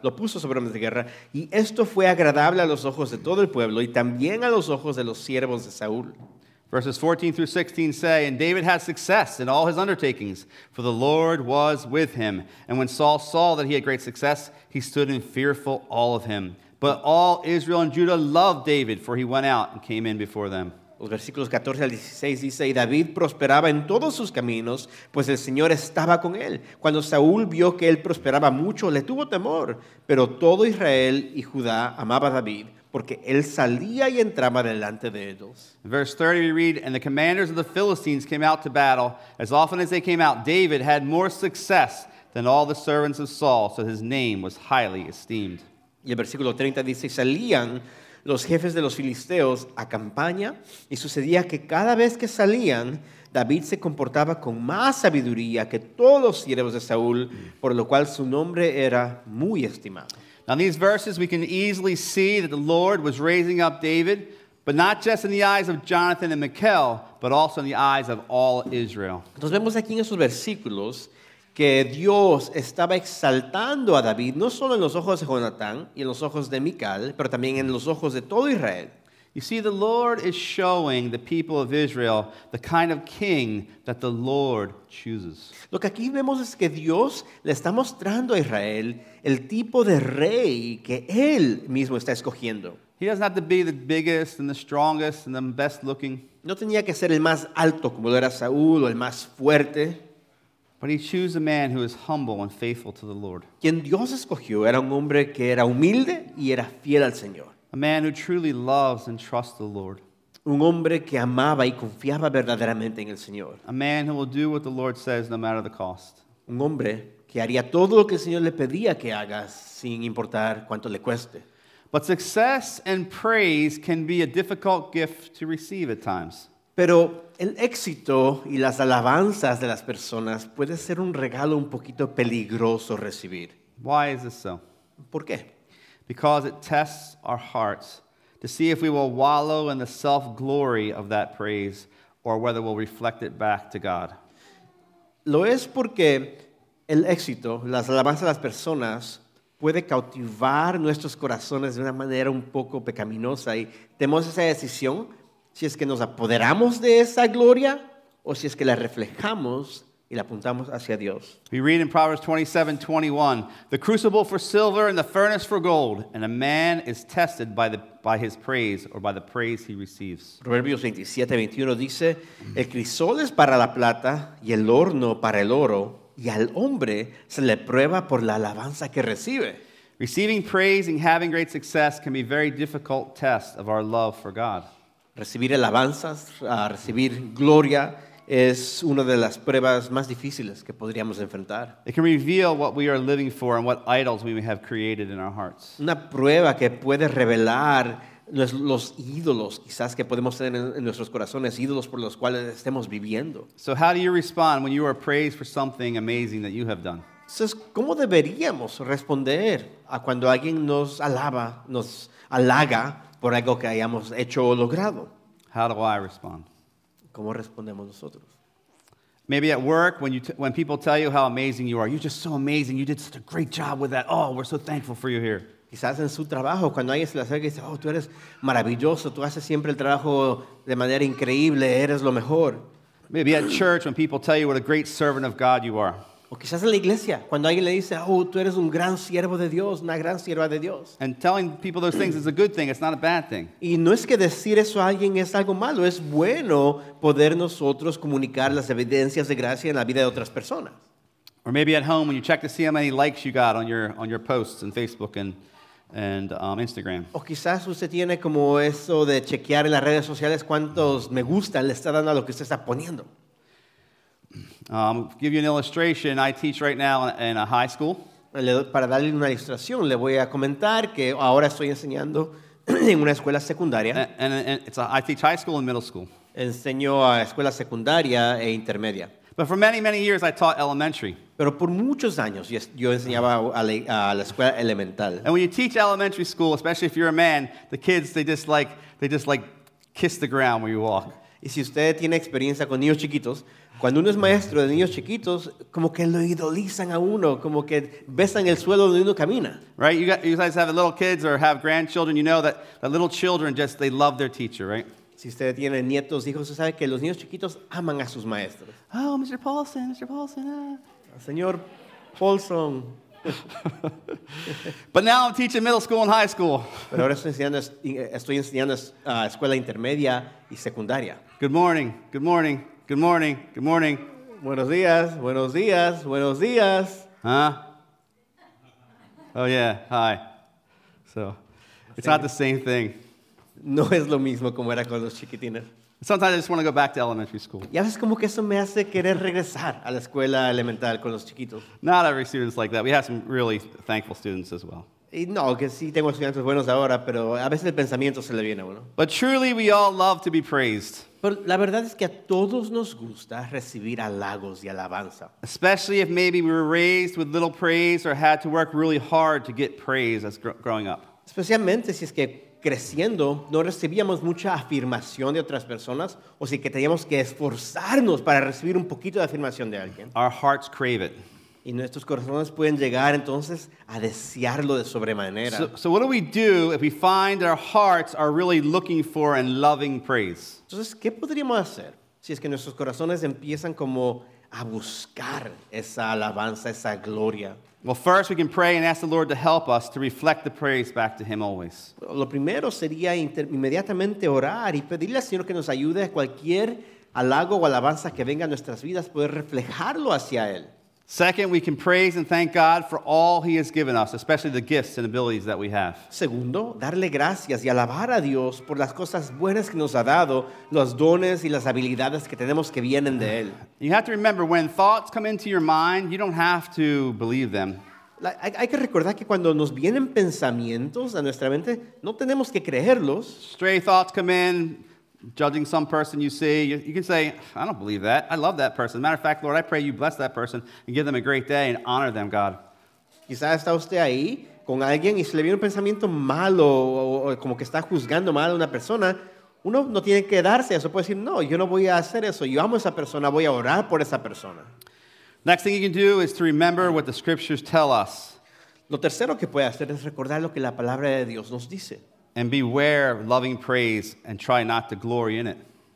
guerra, y esto fue agradable a los ojos de todo el pueblo, y también a los ojos de los siervos de Saúl. Verses 14 through 16 say, And David had success in all his undertakings, for the Lord was with him. And when Saul saw that he had great success, he stood in fearful awe of him. But all Israel and Judah loved David, for he went out and came in before them. Los versículos 14 al 16 dice, y David prosperaba en todos sus caminos, pues el Señor estaba con él. Cuando Saúl vio que él prosperaba mucho, le tuvo temor. Pero todo Israel y Judá amaba a David, porque él salía y entraba delante de ellos. In verse 30 we read, And the commanders of the Philistines came out to battle. As often as they came out, David had more success than all the servants of Saul, so his name was highly esteemed. Y el versículo 30 dice, y salían los jefes de los filisteos a campaña, y sucedía que cada vez que salían, David se comportaba con más sabiduría que todos los siervos de Saúl, por lo cual su nombre era muy estimado. Now, in these verses, we can easily see that the Lord was raising up David, but not just in the eyes of Jonathan and Michal, but also in the eyes of all Israel. Entonces vemos aquí en esos versículos que Dios estaba exaltando a David, no solo en los ojos de Jonatán y en los ojos de Mical, pero también en los ojos de todo Israel. You see, the Lord is showing the people of Israel the kind of king that the Lord chooses. Lo que aquí vemos es que Dios le está mostrando a Israel el tipo de rey que Él mismo está escogiendo. He doesn't have to be the biggest and the strongest and the best looking, No tenía que ser el más alto como lo era Saúl o el más fuerte. but he chose a man who is humble and faithful to the Lord. Quien Dios escogió era un hombre que era humilde y era fiel al Señor. A man who truly loves and trusts the Lord. Un hombre que amaba y confiaba verdaderamente en el Señor. A man who will do what the Lord says no matter the cost. Un hombre que haría todo lo que el Señor le pedía que haga sin importar cuánto le cueste. But success and praise can be a difficult gift to receive at times. Pero el éxito y las alabanzas de las personas puede ser un regalo un poquito peligroso recibir. Why is this so? ¿Por qué? Because it tests our hearts to see if we will wallow in the self-glory of that praise or whether we'll reflect it back to God. Lo es porque el éxito, las alabanzas de las personas, puede cautivar nuestros corazones de una manera un poco pecaminosa y tenemos esa decisión si es que nos apoderamos de esa gloria o si es que la reflejamos y la apuntamos hacia Dios. We read in Proverbs 27:21, the crucible for silver and the furnace for gold, and a man is tested by his praise or by the praise he receives. Proverbios 27:21 dice, el crisol es para la plata y el horno para el oro, y al hombre se le prueba por la alabanza que recibe. Receiving praise and having great success can be a very difficult test of our love for God. Recibir alabanzas, recibir gloria, es una de las pruebas más difíciles que podríamos enfrentar. It can reveal what we are living for and what idols we may have created in our hearts. Una prueba que puede revelar los ídolos quizás que podemos tener en nuestros corazones, ídolos por los cuales estemos viviendo. So how do you respond when you are praised for something amazing that you have done? Entonces, ¿cómo deberíamos responder a cuando alguien nos alaba, nos halaga por algo que hayamos hecho o logrado? How do I respond? ¿Cómo respondemos nosotros? Maybe at work, when people tell you how amazing you are, you're just so amazing, you did such a great job with that. Oh, we're so thankful for you here. Quizás en su trabajo, cuando alguien se le acerca y dice, oh, tú eres maravilloso, tú haces siempre el trabajo de manera increíble, eres lo mejor. Maybe at church, when people tell you what a great servant of God you are. O quizás en la iglesia, cuando alguien le dice, oh, tú eres un gran siervo de Dios, una gran sierva de Dios. And telling people those things is a good thing, it's not a bad thing. Y no es que decir eso a alguien es algo malo, es bueno poder nosotros comunicar las evidencias de gracia en la vida de otras personas. Or maybe at home, when you check to see how many likes you got on your posts on Facebook and Instagram. O quizás usted tiene como eso de chequear en las redes sociales cuántos me gustan le está dando a lo que usted está poniendo. Give you an illustration. I teach right now in a high school. Para darle una ilustración, le voy a comentar que ahora estoy enseñando en una escuela secundaria. And I teach high school and middle school. Enseño a escuela secundaria e intermedia. But for many, many years, I taught elementary. Pero por muchos años yo enseñaba a la escuela elemental. And when you teach elementary school, especially if you're a man, the kids, they just like kiss the ground where you walk. Y si usted tiene experiencia con niños chiquitos, cuando uno es maestro de niños chiquitos, como que lo idolizan a uno, como que besan el suelo donde uno camina. Right? You guys have little kids or have grandchildren, you know that little children they love their teacher, right? Si usted tiene nietos, hijos, usted sabe que los niños chiquitos aman a sus maestros. Oh, Mr. Paulson. Señor Paulson. But now I'm teaching middle school and high school. Pero ahora estoy enseñando escuela intermedia y secundaria. Good morning. Buenos días. Huh? Oh, yeah, hi. So, it's not the same thing. No es lo mismo como era con los chiquitines. Sometimes I just want to go back to elementary school. Y a veces como que eso me hace querer regresar a la escuela elemental con los chiquitos. Not every student's like that. We have some really thankful students as well. Y no, que sí tengo estudiantes buenos ahora, pero a veces el pensamiento se le viene a uno. But truly we all love to be praised. Pero la verdad es que a todos nos gusta recibir halagos y alabanza. Especially if maybe we were raised with little praise or had to work really hard to get praise as growing up. Especialmente si es que creciendo no recibíamos mucha afirmación de otras personas o si que teníamos que esforzarnos para recibir un poquito de afirmación de alguien. Our hearts crave it. Y nuestros corazones pueden llegar entonces a desearlo de sobremanera. So what do we do if we find our hearts are really looking for and loving praise? Entonces, ¿qué podríamos hacer si es que nuestros corazones empiezan como a buscar esa alabanza, esa gloria? Well, first we can pray and ask the Lord to help us to reflect the praise back to Him always. Lo primero sería inmediatamente orar y pedirle al Señor que nos ayude a cualquier halago o alabanza que venga a nuestras vidas, poder reflejarlo hacia Él. Second, we can praise and thank God for all He has given us, especially the gifts and abilities that we have. Segundo, darle gracias y alabar a Dios por las cosas buenas que nos ha dado, los dones y las habilidades que tenemos que vienen de Él. You have to remember, when thoughts come into your mind, you don't have to believe them. Hay que recordar que cuando nos vienen pensamientos a nuestra mente, no tenemos que creerlos. Stray thoughts come in, judging some person you see, you can say, I don't believe that. I love that person. Matter of fact, Lord, I pray you bless that person and give them a great day and honor them, God. Quizás está usted ahí con alguien y si le viene un pensamiento malo o como que está juzgando mal a una persona, uno no tiene que darse eso. Puede decir, no, yo no voy a hacer eso. Yo amo a esa persona, voy a orar por esa persona. Next thing you can do is to remember what the scriptures tell us. Lo tercero que puede hacer es recordar lo que la palabra de Dios nos dice. And beware of loving praise and try not to glory in it.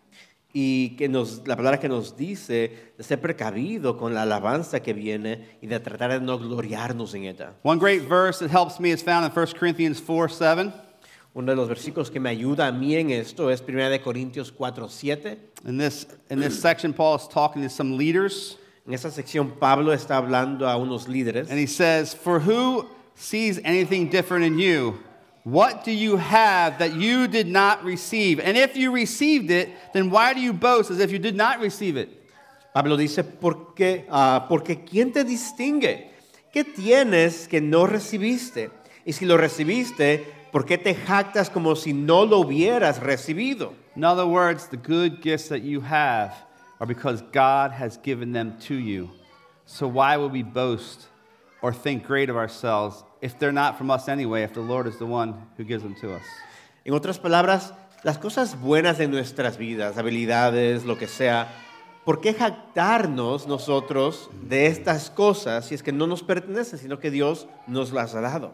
y que la palabra que nos dice de ser precavido con la alabanza que viene y de tratar de no gloriarnos en ella. One great verse that helps me is found in 1 Corinthians 4:7. Uno de los versículos que me ayuda a mí en esto es 1 Corintios 4:7. In this section, Paul is talking to some leaders, En esta sección Pablo está hablando a unos líderes and he says, "For who sees anything different in you? What do you have that you did not receive? And if you received it, then why do you boast as if you did not receive it?" Pablo dice, porque ¿quién te distingue? ¿Qué tienes que no recibiste? Y si lo recibiste, ¿por qué te jactas como si no lo hubieras recibido? In other words, the good gifts that you have are because God has given them to you. So why would we boast or think great of ourselves if they're not from us anyway, if the Lord is the one who gives them to us? En otras palabras, las cosas buenas de nuestras vidas, habilidades, lo que sea, ¿por qué jactarnos nosotros de estas cosas si es que no nos pertenecen, sino que Dios nos las ha dado?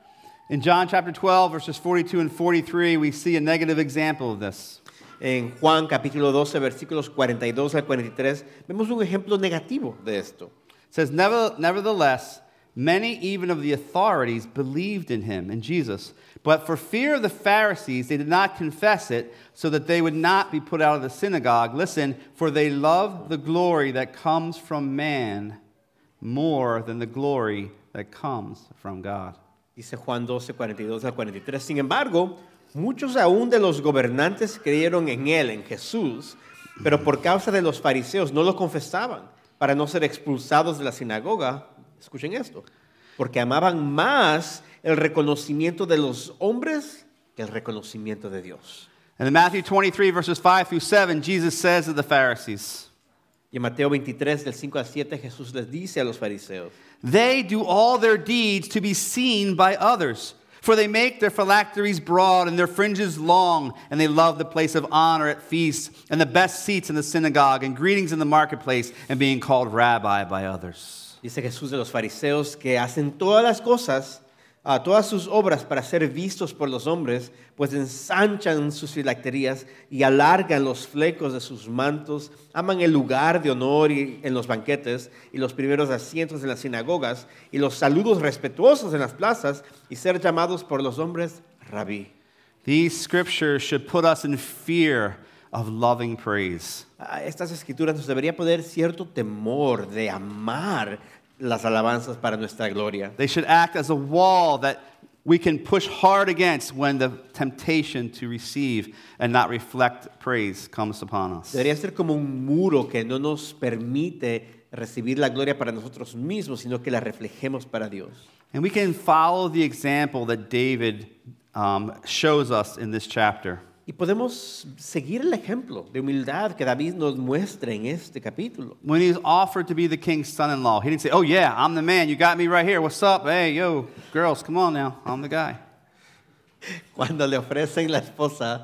In John chapter 12, verses 42 and 43, we see a negative example of this. En Juan capítulo 12, versículos 42 al 43, vemos un ejemplo negativo de esto. It says, "Nevertheless, many even of the authorities believed in him," in Jesus. "But for fear of the Pharisees, they did not confess it, so that they would not be put out of the synagogue. Listen, for they love the glory that comes from man more than the glory that comes from God." Dice Juan 12, 42 al 43. Sin embargo, muchos aún de los gobernantes creyeron en él, en Jesús, pero por causa de los fariseos no lo confesaban para no ser expulsados de la sinagoga. Escuchen esto. Porque amaban más el reconocimiento de los hombres que el reconocimiento de Dios. And in Matthew 23, verses 5 through 7, Jesus says to the Pharisees, Y en Mateo 23, del 5 al 7, Jesús les dice a los fariseos, "They do all their deeds to be seen by others. For they make their phylacteries broad and their fringes long, and they love the place of honor at feasts and the best seats in the synagogue and greetings in the marketplace and being called rabbi by others." dice Jesús de los fariseos que hacen todas las cosas, todas sus obras para ser vistos por los hombres, pues ensanchan sus filacterías y alargan los flecos de sus mantos, aman el lugar de honor en los banquetes y los primeros asientos en las sinagogas y los saludos respetuosos en las plazas y ser llamados por los hombres rabí. These scriptures should put us in fear of loving praise. Estas escrituras nos debería poner cierto temor de amar las alabanzas para nuestra gloria. They should act as a wall that we can push hard against when the temptation to receive and not reflect praise comes upon us. Debería ser como un muro que no nos permite recibir la gloria para nosotros mismos, sino que la reflejemos para Dios. And we can follow the example that David shows us in this chapter. Y podemos seguir el ejemplo de humildad que David nos muestra en este capítulo. When he was offered to be the king's son-in-law, he didn't say, "Oh yeah, I'm the man. You got me right here. What's up? Hey, yo, girls, come on now. I'm the guy." Cuando le ofrecen la esposa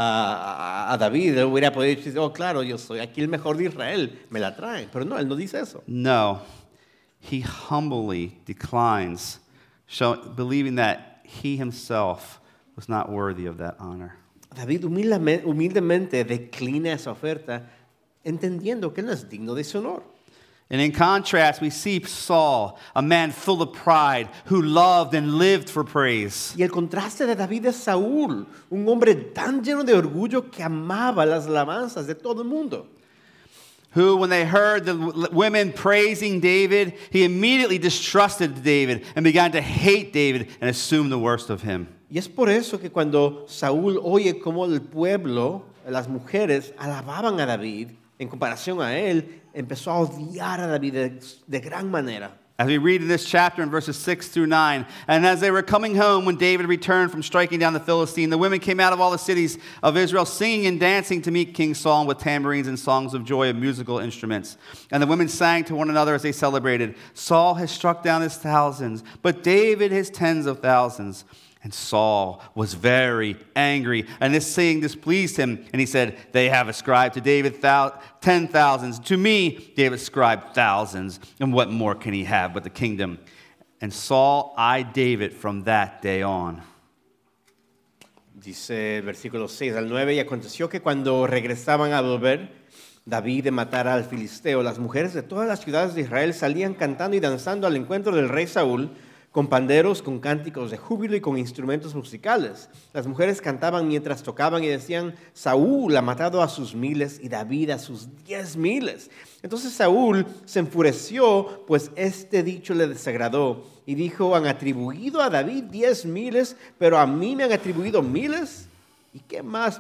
a David, él hubiera podido decir, "Oh, claro, yo soy aquí el mejor de Israel, me la traen." Pero no, él no dice eso. No, he humbly declines, believing that he himself was not worthy of that honor. David humildemente declina esa oferta, entendiendo que él no es digno de ese honor. And in contrast, we see Saul, a man full of pride, who loved and lived for praise. Y el contraste de David es Saúl, un hombre tan lleno de orgullo que amaba las alabanzas de todo el mundo. Who, when they heard the women praising David, he immediately distrusted David and began to hate David and assume the worst of him. Y es por eso que cuando Saúl oye cómo el pueblo, las mujeres, alababan a David, en comparación a él, empezó a odiar a David de gran manera. As we read in this chapter in verses 6 through 9, "And as they were coming home, when David returned from striking down the Philistine, the women came out of all the cities of Israel, singing and dancing to meet King Saul with tambourines and songs of joy and musical instruments. And the women sang to one another as they celebrated, 'Saul has struck down his thousands, but David his tens of thousands.' And Saul was very angry, and this saying displeased him. And he said, 'They have ascribed to David 10,000s. To me, they have ascribed thousands. And what more can he have but the kingdom?' And Saul eyed David from that day on." Dice el versículo 6 al 9, y aconteció que cuando regresaban a volver David de matar al filisteo, las mujeres de todas las ciudades de Israel salían cantando y danzando al encuentro del rey Saúl, con panderos, con cánticos de júbilo y con instrumentos musicales. Las mujeres cantaban mientras tocaban y decían, Saúl ha matado a sus miles y David a sus 10,000. Entonces Saúl se enfureció, pues este dicho le desagradó y dijo, han atribuido a David 10,000, pero a mí me han atribuido miles. ¿Y qué más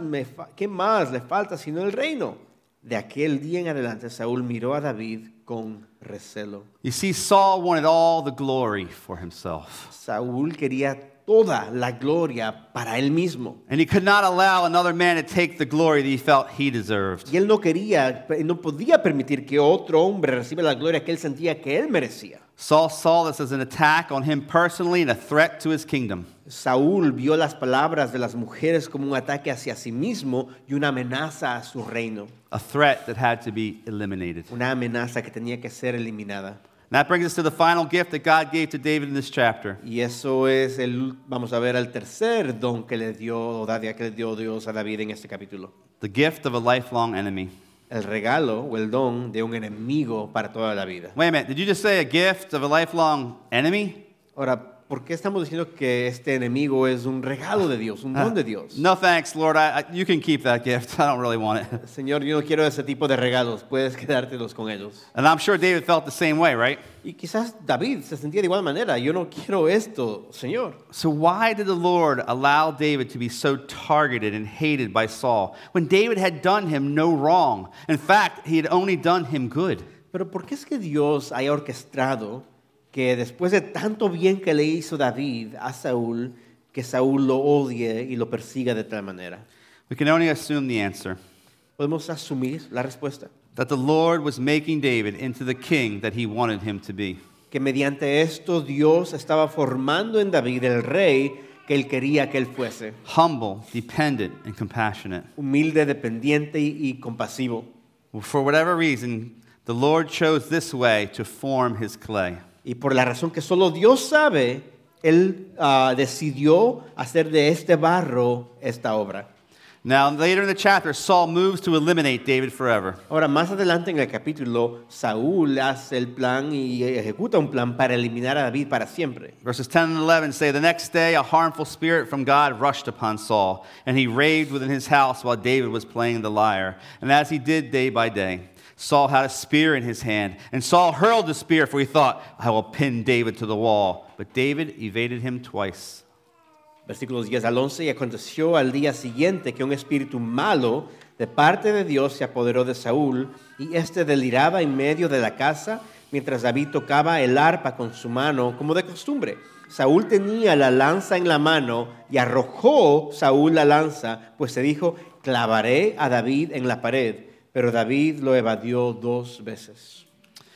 le falta sino el reino? De aquel día en adelante Saúl miró a David con recelo. You see, Saul wanted all the glory for himself. Saúl quería toda la gloria para él mismo. And he could not allow another man to take the glory that he felt he deserved. Y él no podía permitir que otro hombre reciba la gloria que él sentía que él merecía. Saul saw this as an attack on him personally and a threat to his kingdom. Saúl vio las palabras de las mujeres como un ataque hacia sí mismo y una amenaza a su reino. A threat that had to be eliminated. Una amenaza que tenía que ser eliminada. And that brings us to the final gift that God gave to David in this chapter. Y eso es vamos a ver el tercer don que le dio, que le dio Dios a David en este capítulo. The gift of a lifelong enemy. El regalo o el don de un enemigo para toda la vida. Wait a minute, did you just say a gift of a lifelong enemy? Ahora, ¿por qué estamos diciendo que este enemigo es un regalo de Dios, un don de Dios? No thanks, Lord. You can keep that gift. I don't really want it. Señor, yo no quiero ese tipo de regalos. Puedes quedártelos con ellos. And I'm sure David felt the same way, right? Y quizás David se sentía de igual manera. Yo no quiero esto, Señor. So why did the Lord allow David to be so targeted and hated by Saul when David had done him no wrong? In fact, he had only done him good. Pero ¿por qué es que Dios haya orquestado que después de tanto bien que le hizo David a Saúl, que Saúl lo odie y lo persiga de tal manera? We can only assume the answer. Podemos asumir la respuesta. That the Lord was making David into the king that he wanted him to be. Que mediante esto Dios estaba formando en David el rey que él quería que él fuese. Humble, dependent, and compassionate. Humilde, dependiente y compasivo. For whatever reason, the Lord chose this way to form his clay. Y por la razón que solo Dios sabe, él decidió hacer de este barro esta obra. Now, later in the chapter, Saul moves to eliminate David forever. Ahora, más adelante en el capítulo, Saúl hace el plan y ejecuta un plan para eliminar a David para siempre. Verses 10 and 11 say, the next day a harmful spirit from God rushed upon Saul, and he raved within his house while David was playing the lyre. And as he did day by day, Saul had a spear in his hand, and Saul hurled the spear, for he thought, I will pin David to the wall. But David evaded him twice. Versículos 10 al 11, y aconteció al día siguiente que un espíritu malo de parte de Dios se apoderó de Saúl, y éste deliraba en medio de la casa, mientras David tocaba el arpa con su mano, como de costumbre. Saúl tenía la lanza en la mano, y arrojó Saúl la lanza, pues se dijo, clavaré a David en la pared. Pero David lo evadió 2 veces.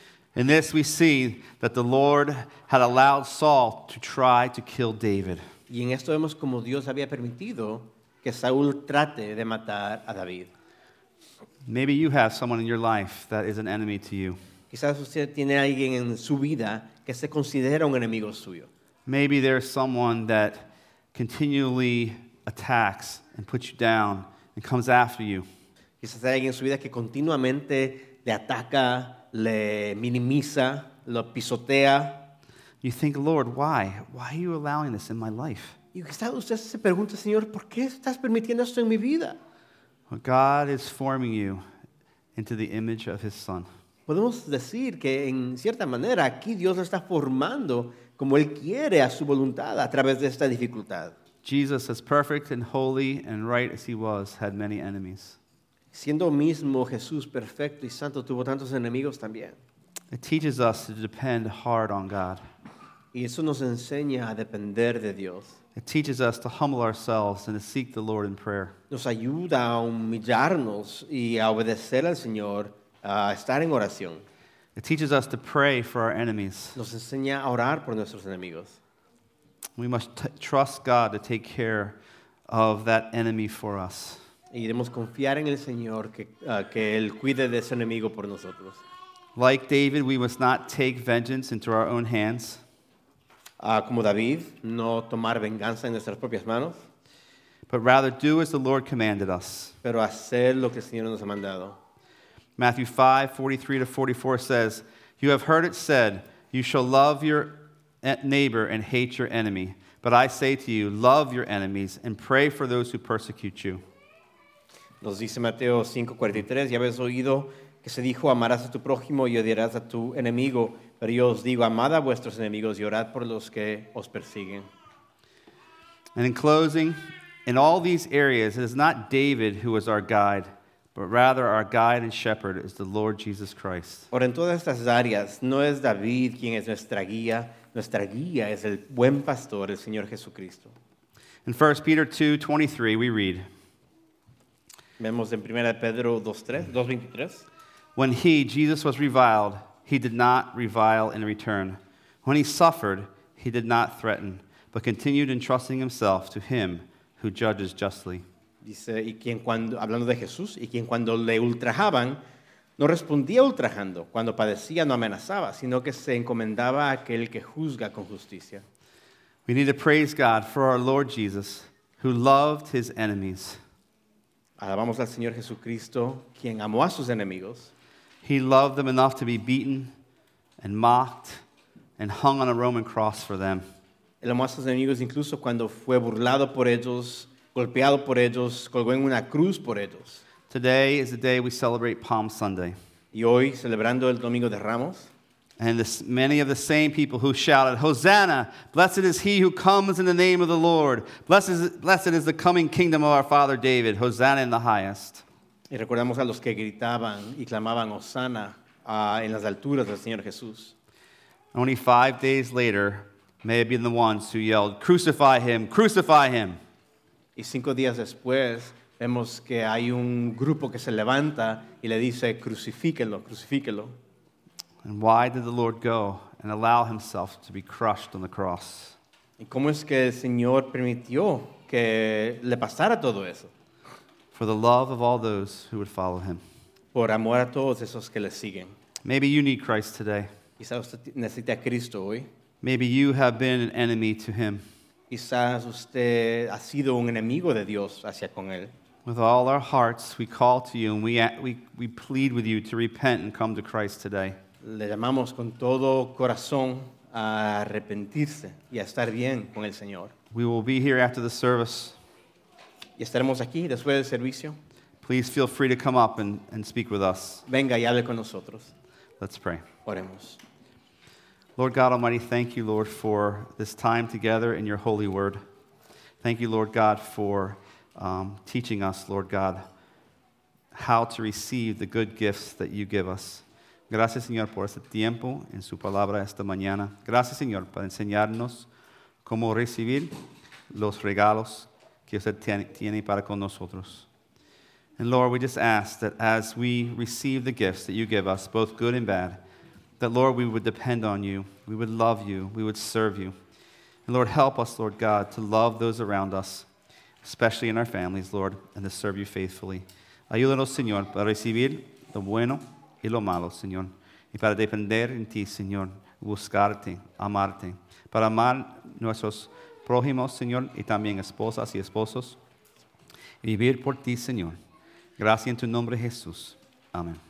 In this we see that the Lord had allowed Saul to try to kill David. Y en esto vemos como Dios había permitido que Saúl trate de matar a David. Maybe you have someone in your life that is an enemy to you. Quizás usted tiene a alguien en su vida que se considera un enemigo suyo. Maybe there's someone that continually attacks and puts you down and comes after you. Quizás hay alguien en su vida que continuamente le ataca, le minimiza, lo pisotea. You think, Lord, why? Why are you allowing this in my life? Y quizás usted se pregunta, Señor, ¿por qué estás permitiendo esto en mi vida? Well, God is forming you into the image of his Son. Podemos decir que en cierta manera aquí Dios lo está formando como Él quiere a su voluntad a través de esta dificultad. Jesus, as perfect and holy and right as he was, had many enemies. Siendo mismo Jesús perfecto y santo, tuvo tantos enemigos también. It teaches us to depend hard on God. Y eso nos enseña a depender de Dios. It teaches us to humble ourselves and to seek the Lord in prayer. Nos ayuda a humillarnos y a obedecer al Señor, a estar en oración. It teaches us to pray for our enemies. Nos enseña a orar por nuestros enemigos. We must trust God to take care of that enemy for us. Y debemos confiar en el Señor que Él cuide de ese enemigo por nosotros. Like David, we must not take vengeance into our own hands. Como David, no tomar venganza en nuestras propias manos. but rather do as the Lord commanded us. pero hacer lo que el Señor nos ha mandado. Matthew 5:43 to 44 says, "You have heard it said, you shall love your neighbor and hate your enemy. But I say to you, love your enemies and pray for those who persecute you." Nos dice Mateo 5:43, ya habéis oído que se dijo, amarás a tu prójimo y odiarás a tu enemigo. Pero yo os digo, amad a vuestros enemigos y orad por los que os persiguen. And in closing, in all these areas, it is not David who is our guide, but rather our guide and shepherd is the Lord Jesus Christ. Ahora, en todas estas áreas, no es David quien es nuestra guía es el buen pastor, el Señor Jesucristo. In 1 Peter 2:23, we read, Vemos en 1 Pedro 2:23. "When he, Jesus, was reviled, he did not revile in return. When he suffered, he did not threaten, but continued entrusting himself to him who judges justly." Dice, hablando de Jesús, y quien cuando le ultrajaban, no respondía ultrajando, cuando padecía no amenazaba, sino que se encomendaba a aquel que juzga con justicia. We need to praise God for our Lord Jesus, who loved his enemies. Alabamos al Señor Jesucristo, quien amó a sus enemigos. He loved them enough to be beaten and mocked and hung on a Roman cross for them. Él amó a sus enemigos incluso cuando fue burlado por ellos, golpeado por ellos, colgó en una cruz por ellos. Today is the day we celebrate Palm Sunday. Y hoy, celebrando el Domingo de Ramos, And many of the same people who shouted, "Hosanna, blessed is he who comes in the name of the Lord. Blessed is the coming kingdom of our father David. Hosanna in the highest." y recordamos a los que gritaban y clamaban Hosanna en las alturas del Señor Jesús. Only 5 days later, may have been the ones who yelled, "Crucify him, crucify him." Y 5 días después vemos que hay un grupo que se levanta y le dice, crucifíquenlo, crucifíquenlo. And why did the Lord go and allow himself to be crushed on the cross? ¿Y cómo es que el Señor permitió que le pasara todo eso? For the love of all those who would follow him. Por amor a todos esos que le siguen. Maybe you need Christ today. Quizás usted necesita a Cristo hoy. Maybe you have been an enemy to him. Quizás usted ha sido un enemigo de Dios hacia con Él. With all our hearts, we call to you and we plead with you to repent and come to Christ today. Le llamamos con todo corazón a arrepentirse y a estar bien con el Señor. We will be here after the service. Y estaremos aquí después del servicio. Please feel free to come up and speak with us. Venga y hable con nosotros. Let's pray. Oremos. Lord God Almighty, thank you, Lord, for this time together in your holy word. Thank you, Lord God, for teaching us, Lord God, how to receive the good gifts that you give us. Gracias, Señor, por este tiempo en su palabra esta mañana. Gracias, Señor, por enseñarnos cómo recibir los regalos que usted tiene para con nosotros. And Lord, we just ask that as we receive the gifts that you give us, both good and bad, that, Lord, we would depend on you, we would love you, we would serve you. And Lord, help us, Lord God, to love those around us, especially in our families, Lord, and to serve you faithfully. Ayúdanos, Señor, para recibir lo bueno y lo malo, Señor, y para depender en ti, Señor, buscarte, amarte, para amar nuestros prójimos, Señor, y también esposas y esposos, y vivir por ti, Señor. Gracias en tu nombre, Jesús. Amén.